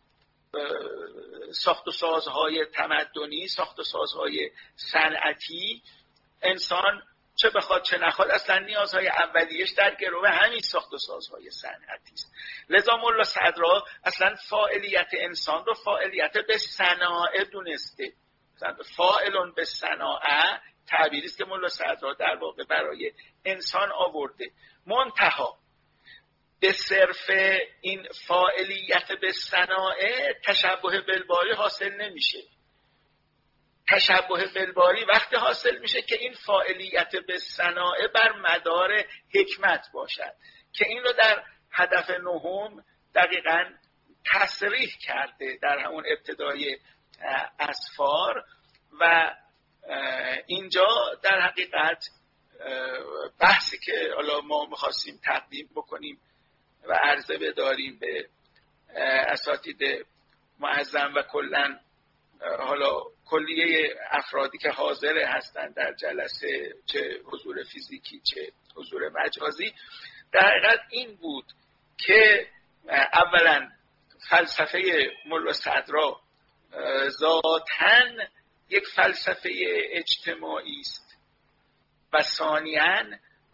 ساخت و سازهای تمدنی، ساخت و سازهای صنعتی، انسان چه بخواد چه نخواد اصلا نیازهای اولیش در گرو همین ساخت و سازهای صنعتی است. لذا ملا صدرا اصلا فاعلیت انسان رو فاعلیت به صناعه دونسته. فاعلون به صناعه تعبیری است که ملا صدرا در واقع برای انسان آورده. منتها به صرف این فاعلیت به صناعه تشبه بالباری حاصل نمیشه. تشبه بالباری وقتی حاصل میشه که این فاعلیت به صناعه بر مدار حکمت باشد که این رو در هدف نهم دقیقاً تصریح کرده در همون ابتدای اسفار. و اینجا در حقیقت بحثی که حالا ما می‌خواستیم تقدیم بکنیم و عرضه بداریم به اساتید معظم و کلاً حالا کلیه افرادی که حاضر هستند در جلسه، چه حضور فیزیکی چه حضور مجازی، در حقیقت این بود که اولا فلسفه ملا صدرا ذاتاً یک فلسفه اجتماعی است و ثانیاً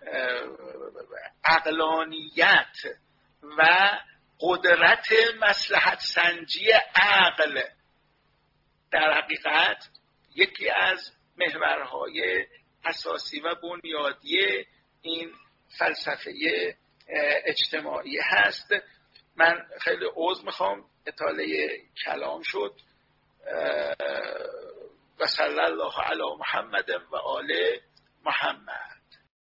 عقلانیت و قدرت مصلحت سنجی عقل در حقیقت یکی از محورهای اساسی و بنیادی این فلسفه اجتماعی هست. من خیلی عذر میخوام اطاله کلام شد. و صلی الله علی محمد و آل محمد.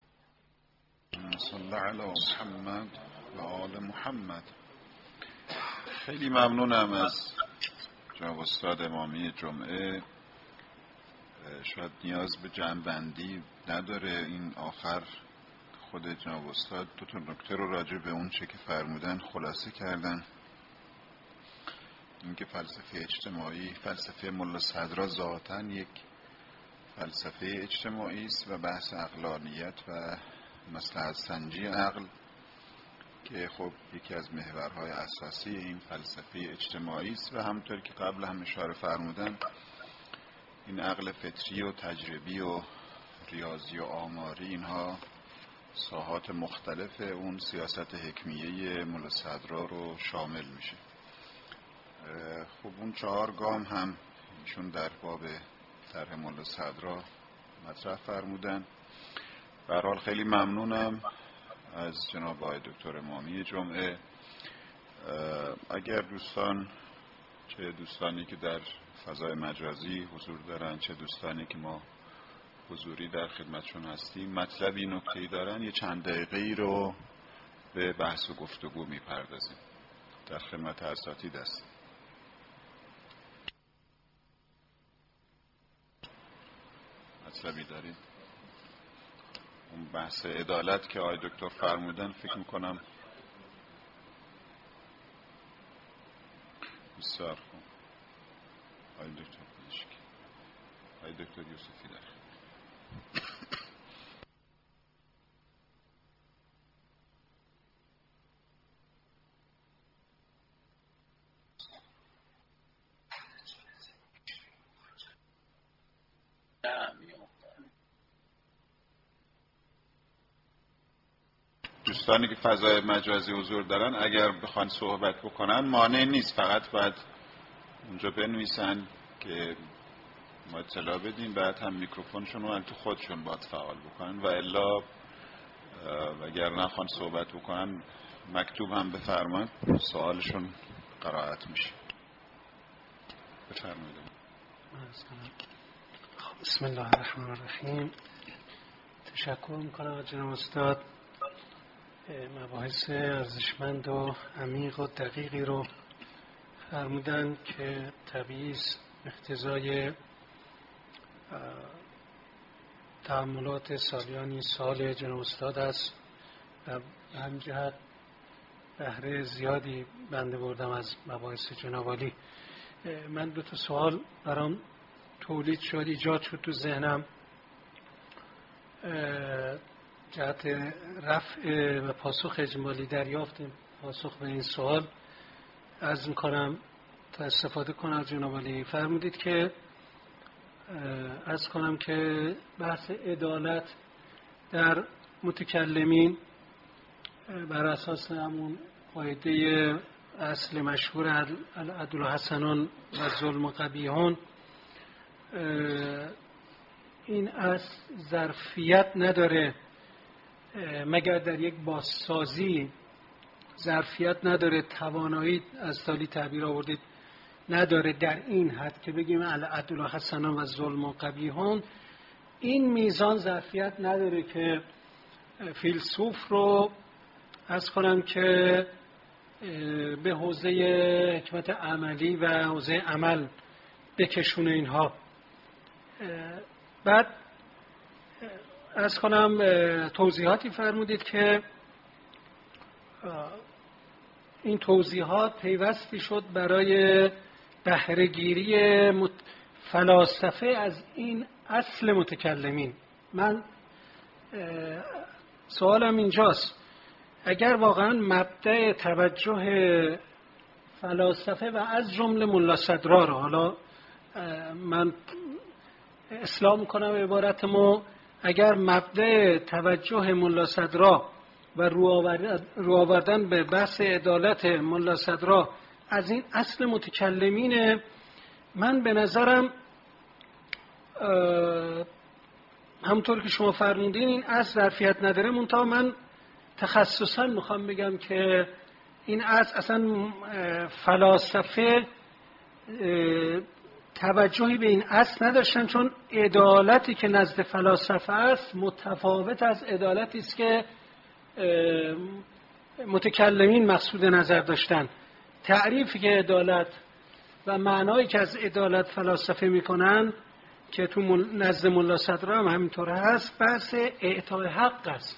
صلی الله علی محمد و آل محمد. خیلی ممنونم از جناب استاد امامی جمعه. شاید نیاز به جمع‌بندی نداره، این آخر خود جناب استاد دو تا نکته رو راجع به اون چه که فرمودن خلاصه کردن. اینکه فلسفه اجتماعی، فلسفه ملا صدرا ذاتاً یک فلسفه اجتماعی است و بحث عقلانیت و مصلحت سنجی عقل که خب یکی از محورهای اساسی این فلسفه اجتماعی است و همونطور که قبل هم اشاره فرمودن این عقل فطری و تجربی و ریاضی و آماری اینها ساحات مختلف اون سیاست حکمیه ملا صدرا رو شامل میشه. خب اون 4 گام هم ایشون در باب طرح ملا صدرا مطرح فرمودن. به هر حال خیلی ممنونم از جناب آقای دکتر امامی جمعه. اگر دوستان، چه دوستانی که در فضای مجازی حضور دارن چه دوستانی که ما حضوری در خدمتشون هستیم. مطلبی نکته‌ای دارن یه چند دقیقه‌ای رو به بحث و گفتگو میپردازیم. در خدمت اساتید هستیم. مطلبی دارید؟ اون بحث عدالت که آقای دکتر فرمودن فکر میکنم بسیار خوب. آقای دکتر پزشکی، آقای دکتر یوسفی در دوستانی که فضای مجازی حضور دارن اگر بخوان صحبت بکنن مانع نیست، فقط باید اونجا بنویسن که ما اطلاع بدیم، بعد هم میکروفونشون رو تو خودشون باید فعال بکنن و الا اگر نخوان صحبت بکنن مکتوب هم بفرمایید، سوالشون قرائت میشه. بفرمایید. بسم الله الرحمن الرحیم. تشکر میکنم از جناب استاد، مباحث ارزشمند و عمیق و دقیقی رو فرمودن که طبیعی اقتضای تأملات سالیانی سال جناب استاد است و به همین جهت بهره زیادی بنده بردم از مباحث جناب عالی. من دو تا سوال برام تولید شد، ایجاد شد تو ذهنم، جهت رفع و پاسخ اجمالی دریافتیم پاسخ به این سوال عرض میکنم تا استفاده کنم از جناب عالی. فرمودید که عرض کنم که بحث عدالت در متکلمین بر اساس همون قاعده اصل مشهور العدل حسنان و ظلم قبیحان، این اصل ظرفیت نداره مگر در یک بازسازی، ظرفیت نداره، توانایی از سالی تعبیر آوردید نداره در این حد که بگیم العدل حسنان و ظلم قبیحان. این میزان ظرفیت نداره که فیلسوف رو عرض کنم که به حوزه حکمت عملی و حوزه عمل بکشونه اینها. بعد عرض کنم توضیحاتی فرمودید که این توضیحات پیوستی شد برای بهره‌گیری فلاسفه از این اصل متکلمین. من سوالم اینجاست، اگر واقعا مبدأ توجه فلاسفه و از جمله ملا صدرا رو، حالا من اصلاح میکنم عبارتمو، اگر مبدأ توجه ملا صدرا و رو آوردن به بحث عدالت ملا صدرا از این اصل متکلمینه، من به نظرم همونطور که شما فرمودین این اصل ظرفیت نداره. منتها من تخصصا میخوام بگم که این اصلا فلاسفه توجهی به این اصل نداشتن، چون عدالتی که نزد فلاسفه است متفاوت از عدالتی است که متکلمین مقصود نظر داشتن. تعریفی که عدالت و معنایی که از عدالت فلاسفه میکنن که تو نزد ملا صدرا هم همینطور هست، بحث اعطای حق است.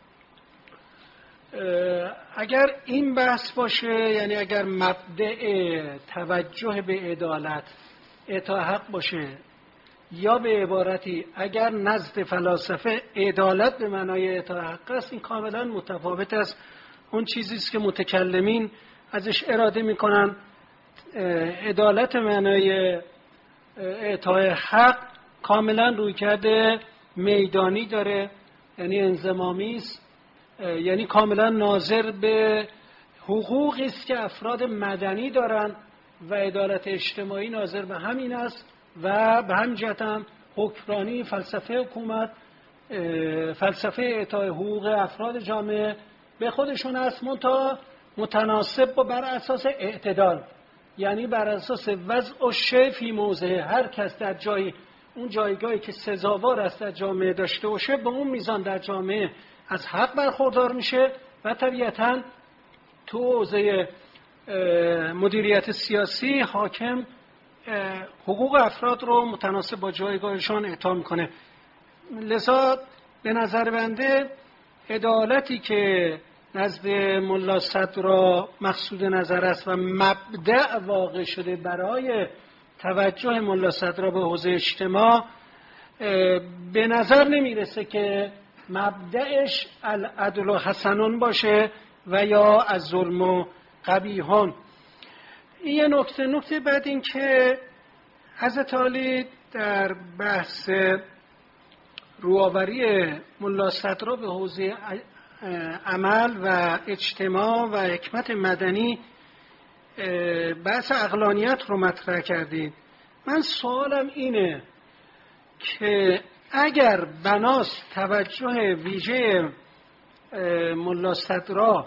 اگر این بحث باشه، یعنی اگر مبدأ توجه به عدالت اعطای حق باشه، یا به عبارتی اگر نزد فلاسفه عدالت به معنای اعطای حق است، این کاملا متفاوت است اون چیزی است که متکلمین ازش اراده میکنن. عدالت معنای اعطای حق کاملا رویکرد میدانی داره، یعنی انضمامی است، یعنی کاملا ناظر به حقوقی است که افراد مدنی دارن و عدالت اجتماعی ناظر به همین است و به همین جهت هم حکمرانی، فلسفه حکومت، فلسفه اعطای حقوق افراد جامعه به خودشون است، متناسب و بر اساس اعتدال، یعنی بر اساس وضع و شی فی موضع، هر کس در جایی اون جایگاهی که سزاوار است در جامعه داشته باشه به اون میزان در جامعه از حق برخوردار میشه و طبیعتاً تو حوزه مدیریت سیاسی حاکم حقوق افراد رو متناسب با جایگاهشان اعطا میکنه. لذا به نظر بنده عدالتی که نزد ملا صدرا مقصود نظر است و مبدأ واقع شده برای توجه ملا صدرا به حوزه اجتماع، به نظر نمیرسه که مبدأش العدل و حسنون باشه و یا از ظلم و قبیحون. این یه نکته بعد این که حضرت عالی در بحث روآوری ملا صدرا به حوزه عمل و اجتماع و حکمت مدنی بحث عقلانیت رو مطرح کردید. من سوالم اینه که اگر بناس توجه ویژه ملا صدرا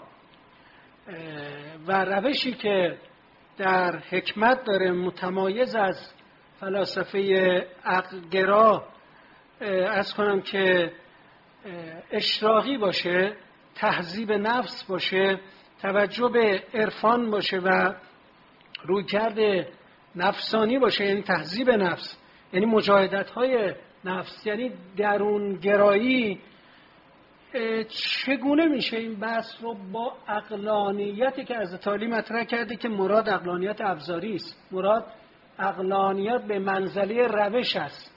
و روشی که در حکمت داره متمایز از فلاسفه عقلگرا از کنم که اشراقی باشه، تهذیب نفس باشه، توجه به عرفان باشه و رویکرد نفسانی باشه، یعنی تهذیب نفس، یعنی مجاهدت‌های نفس، یعنی درونگرایی، چگونه میشه این بحث رو با عقلانیتی که حضرت عالی مطرح کرده که مراد عقلانیت ابزاری است، مراد عقلانیت به منزله روش است،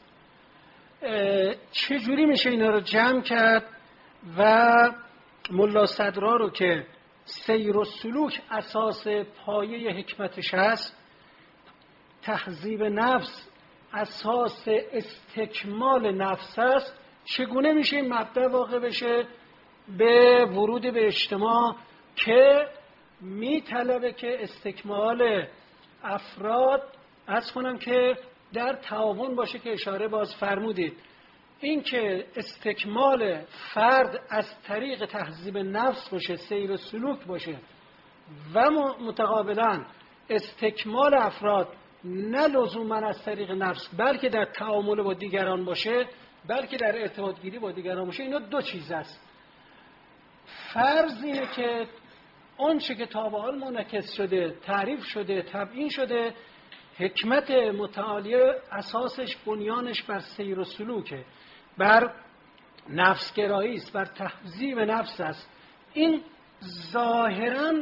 چجوری میشه اینا رو جمع کرد و ملا صدرا رو که سیر و سلوک اساس پایه حکمتش هست، تهذیب نفس اساس استکمال نفس است، چگونه میشه این مبدأ واقع بشه به ورود به اجتماع که میطلبه که استکمال افراد از کنم که در تعاون باشه که اشاره باز فرمودید. این که استکمال فرد از طریق تهذیب نفس باشه، سیر و سلوک باشه و متقابلا استکمال افراد نه لزوما از طریق نفس بلکه در تعامل با دیگران باشه، بلکه در ارتباط گیری با دیگران باشه، اینا دو چیز است. فرض اینه که اون چه که تا به حال منعکس شده، تعریف شده، تبیین شده، حکمت متعالیه اساسش، بنیانش بر سیر و سلوکه، بر نفسگرایی است، بر تهذیب نفس است. این ظاهراً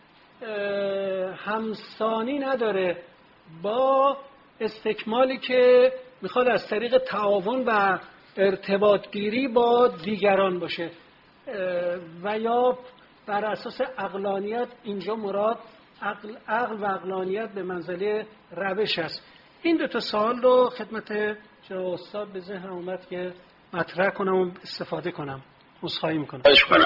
همسانی نداره با استکمالی که میخواد از طریق تعاون و ارتباط گیری با دیگران باشه و یا بر اساس عقلانیت. اینجا مراد عقل و عقلانیت به منزله روش است. این دو تا سوال رو خدمت جناب استاد به ذهنم اومد که مطرح کنم و استفاده کنم. عذرخواهی میکنم.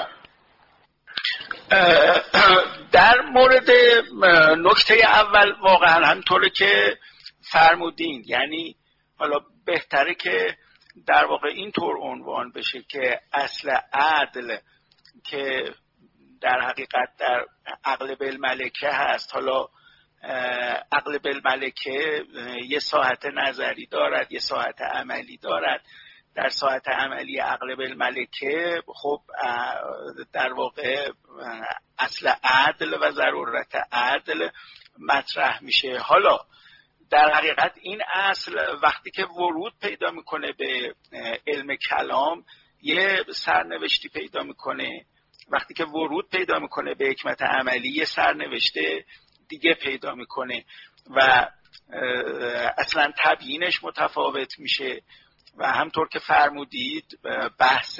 در مورد نکته اول واقعا همطوره که فرمودین، یعنی حالا بهتره که در واقع اینطور عنوان بشه که اصل عدل که در حقیقت در عقل بالملکه هست، حالا عقل بالملکه یه ساحت نظری دارد، یه ساحت عملی دارد. در ساحت عملی عقل بالملکه خب در واقع اصل عدل و ضرورت عدل مطرح میشه. حالا در حقیقت این اصل وقتی که ورود پیدا میکنه به علم کلام یه سرنوشتی پیدا میکنه، وقتی که ورود پیدا میکنه به حکمت عملی یه سرنوشت دیگه پیدا میکنه و اصلا تبیینش متفاوت میشه و همطور که فرمودید بحث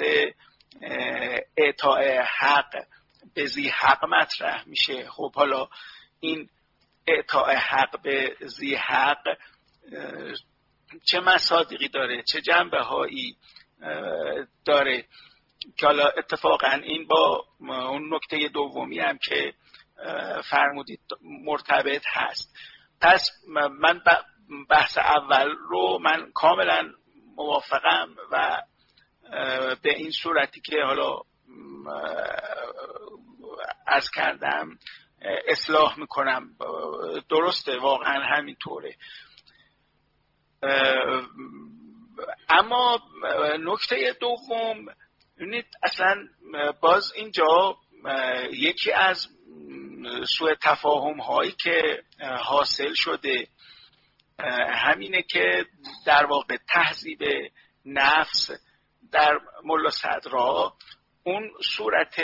اعطاء حق به ذی حق مطرح میشه. خب حالا این اعطاء حق به ذی حق چه مصادیقی داره، چه جنبه هایی داره که حالا اتفاقا این با اون نکته دومی هم که فرمودید مرتبط هست. پس من بحث اول رو من کاملا موافقم و به این صورتی که حالا عرض کردم اصلاح میکنم. درسته، واقعا همینطوره. اما نکته دوم، ببینید اصلا باز اینجا یکی از سوء تفاهم هایی که حاصل شده همینه که در واقع تهذیب نفس در ملا صدرا اون صورت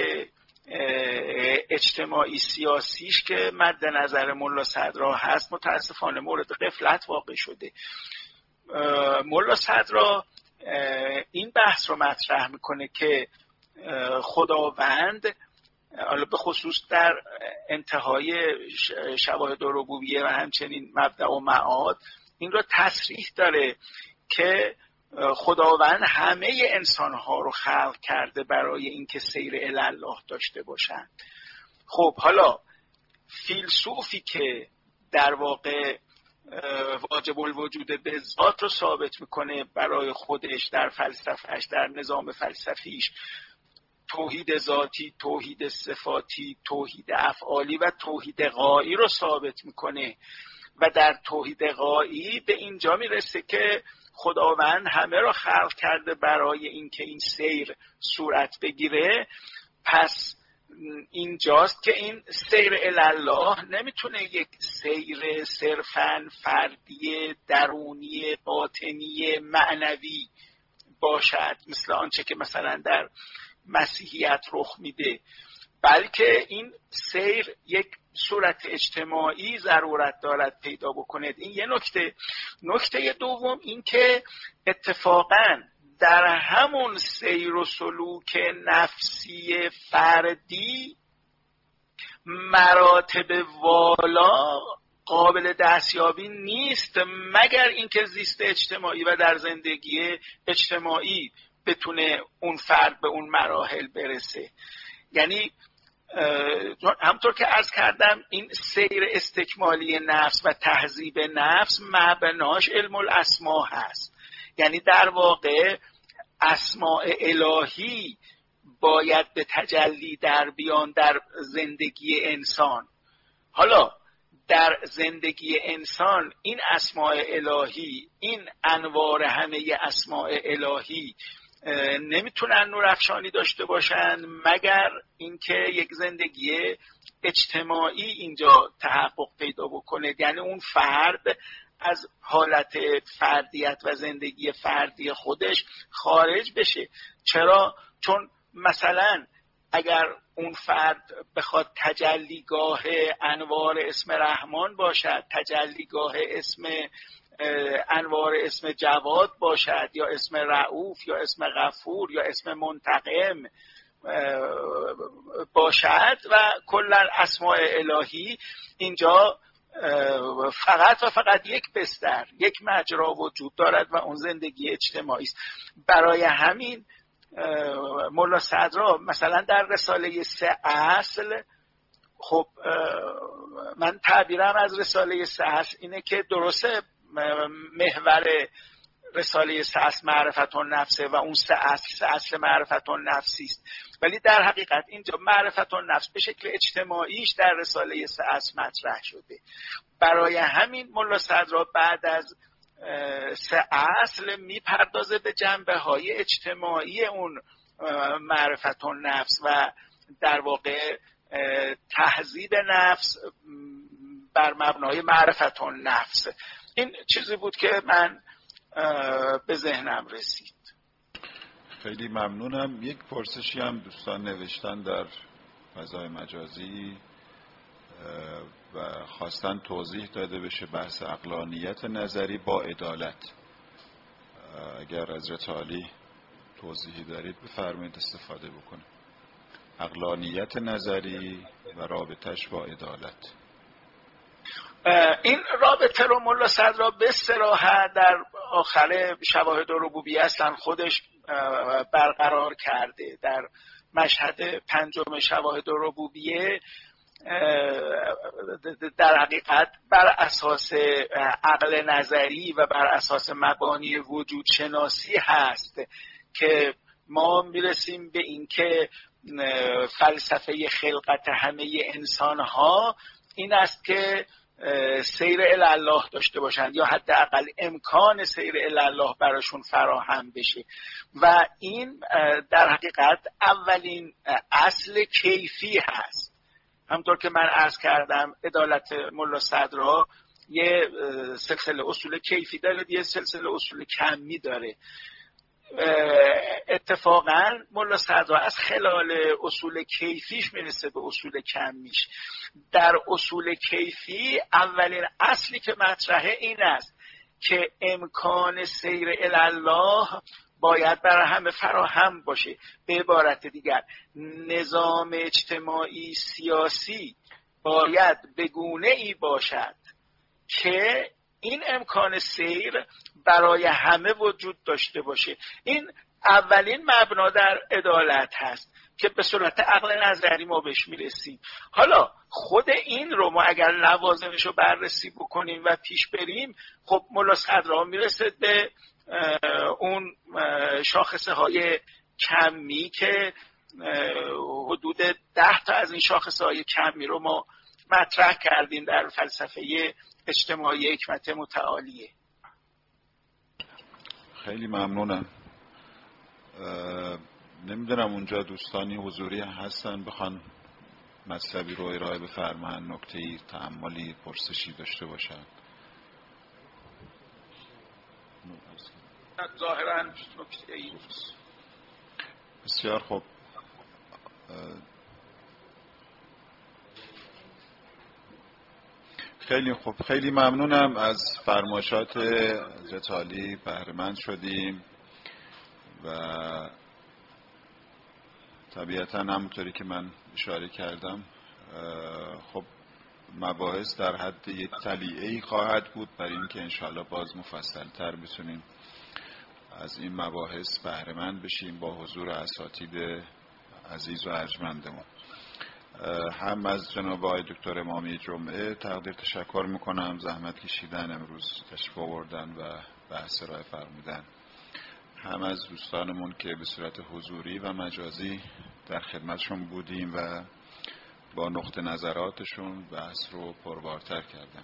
اجتماعی سیاسیش که مد نظر ملا صدرا هست متاسفانه مورد غفلت واقع شده. ملا صدرا این بحث رو مطرح میکنه که خداوند، حالا به خصوص در انتهای شواهد ربوبیه و همچنین مبدأ و معاد، این رو تصریح داره که خداوند همه انسانها رو خلق کرده برای اینکه سیر الی الله داشته باشند. خب حالا فیلسوفی که در واقع واجب الوجود به ذات رو ثابت میکنه برای خودش در فلسفهش، در نظام فلسفیش، توحید ذاتی، توحید صفاتی، توحید افعالی و توحید غایی رو ثابت میکنه و در توحید غایی به اینجا میرسه که خداوند همه رو خلق کرده برای اینکه این سیر صورت بگیره. پس اینجاست که این سیر الی الله نمیتونه یک سیر صرفاً فردی، درونی، باطنی، معنوی باشد مثل آنچه که مثلا در مسیحیت رخ میده، بلکه این سیر یک صورت اجتماعی ضرورت دارد پیدا بکنه. این یه نکته. نکته دوم این که اتفاقاً در همون سیر و سلوک نفسی فردی مراتب والا قابل دستیابی نیست مگر اینکه زیست اجتماعی و در زندگی اجتماعی بتونه اون فرد به اون مراحل برسه. یعنی همطور که عرض کردم این سیر استکمالی نفس و تهذیب نفس مبناش علم الاسما هست. یعنی در واقع اسماء الهی باید به تجلی در بیان در زندگی انسان. حالا در زندگی انسان این اسماء الهی، این انوار همه اسماء الهی نمیتونن نورافشانی داشته باشن مگر اینکه یک زندگی اجتماعی اینجا تحقق پیدا بکنه. یعنی اون فرد از حالت فردیت و زندگی فردی خودش خارج بشه. چرا؟ چون مثلا اگر اون فرد بخواد تجلیگاه انوار اسم رحمان باشد، تجلیگاه اسم انوار اسم جواد باشد، یا اسم رؤوف، یا اسم غفور، یا اسم منتقم باشد و کلا اسماء الهی، اینجا فقط و فقط یک بستر، یک مجرا وجود دارد و اون زندگی اجتماعی است. برای همین ملا صدرا مثلا در رساله 3 اصل، خب من تعبیرم از رساله 3 اصل اینه که درسته محور رساله 3 اصل معرفت النفس و اون 3 اصل معرفت النفسی است، ولی در حقیقت اینجا معرفت النفس به شکل اجتماعیش در رساله 3 اصل مطرح شده. برای همین ملا صدرا بعد از 3 اصل میپردازه به جنبه‌های اجتماعی اون معرفت النفس و در واقع تهذیب نفس بر مبنای معرفت النفس. این چیزی بود که من به ذهنم رسید. خیلی ممنونم. یک پرسشی هم دوستان نوشتن در فضای مجازی و خواستن توضیح داده بشه بحث عقلانیت نظری با عدالت. اگر حضرت عالی توضیحی دارید بفرمایید استفاده بکنید. عقلانیت نظری و رابطش با عدالت. این رابطه رو ملا صدرا به صراحت در آخر شواهد ربوبیه اصلا خودش برقرار کرده. در مشهد 5 شواهد ربوبیه در حقیقت بر اساس عقل نظری و بر اساس مبانی وجود شناسی هست که ما میرسیم به این که فلسفه خلقت همه انسانها این است که سیر الی الله داشته باشند یا حداقل امکان سیر الی الله براشون فراهم بشه. و این در حقیقت اولین اصل کیفی هست. همطور که من عرض کردم عدالت ملا صدرا یه سلسله اصول کیفی داره، یه سلسله اصول کمی داره. اتفاقا ملا صدرا از خلال اصول کیفیش میرسه به اصول کمیش. در اصول کیفی اولین اصلی که مطرحه این است که امکان سیر الی الله باید برای همه فراهم باشه. به عبارت دیگر نظام اجتماعی سیاسی باید به گونه ای باشد که این امکان سیر برای همه وجود داشته باشه. این اولین مبنا در عدالت هست که به صورت عقل نظری ما بهش میرسیم. حالا خود این رو ما اگر لوازمش رو بررسی بکنیم و پیش بریم، خب ملا صدرا میرسه به اون شاخصه های کمی که حدود 10 تا از این شاخصه های کمی رو ما مطرح کردیم در فلسفه اجتماعی حکمت متعالیه. خیلی ممنونم. نمیدونم اونجا دوستانی حضوری هستن بخوان مطلبی رو ارائه بفرمایند، نکته‌ای، تأملی، پرسشی داشته باشن. ظاهراً نکته‌ای نیست. بسیار خوب. خیلی خوب، خیلی ممنونم از فرمایشات حضرت عالی، بهره‌مند شدیم و طبیعتاً همونطوری که من اشاره کردم خب مباحث در حد یک تلیعه‌ای خواهد بود برای اینکه انشاءالله باز مفصل‌تر بتونیم از این مباحث بهره‌مند بشیم با حضور اساتید عزیز و ارجمندمون. هم از جناب آقای دکتر امامی جمعه تقدیر تشکر میکنم، زحمت کشیدن امروز تشریف آوردن و بحث ارائه فرمودن. هم از دوستانمون که به صورت حضوری و مجازی در خدمتشون بودیم و با نقطه نظراتشون بحث رو پربارتر کردن.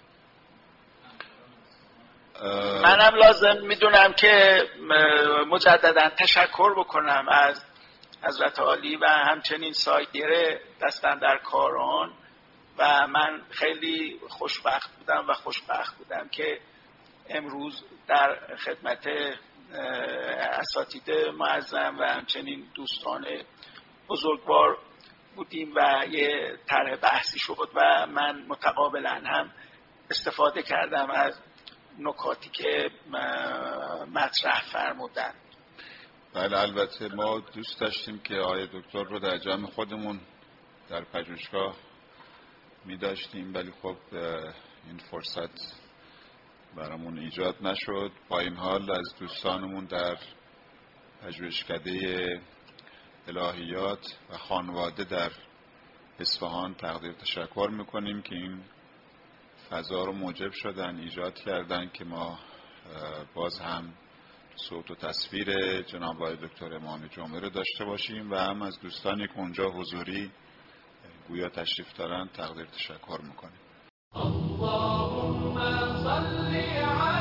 منم لازم میدونم که مجددا تشکر بکنم از حضرت عالی و همچنین سایر دستاندرکاران و من خیلی خوشبخت بودم که امروز در خدمت اساتید معظم و همچنین دوستان بزرگوار بودیم و یه طرح بحثی شد و من متقابلا هم استفاده کردم از نکاتی که مطرح فرمودن. بله البته ما دوست داشتیم که آقای دکتر رو در جمع خودمون در پژوهشگاه می داشتیم ولی خب این فرصت برامون ایجاد نشد. با این حال از دوستانمون در پژوهشکده الهیات و خانواده در اصفهان تقدیر تشکر میکنیم که این فضا رو موجب شدن، ایجاد کردن که ما باز هم صوت و تصویر جناب آقای دکتر امامی جمعه رو داشته باشیم و هم از دوستانی که اونجا حضوری گویا تشریف دارن تقدیر تشکر میکنیم. اللهم صل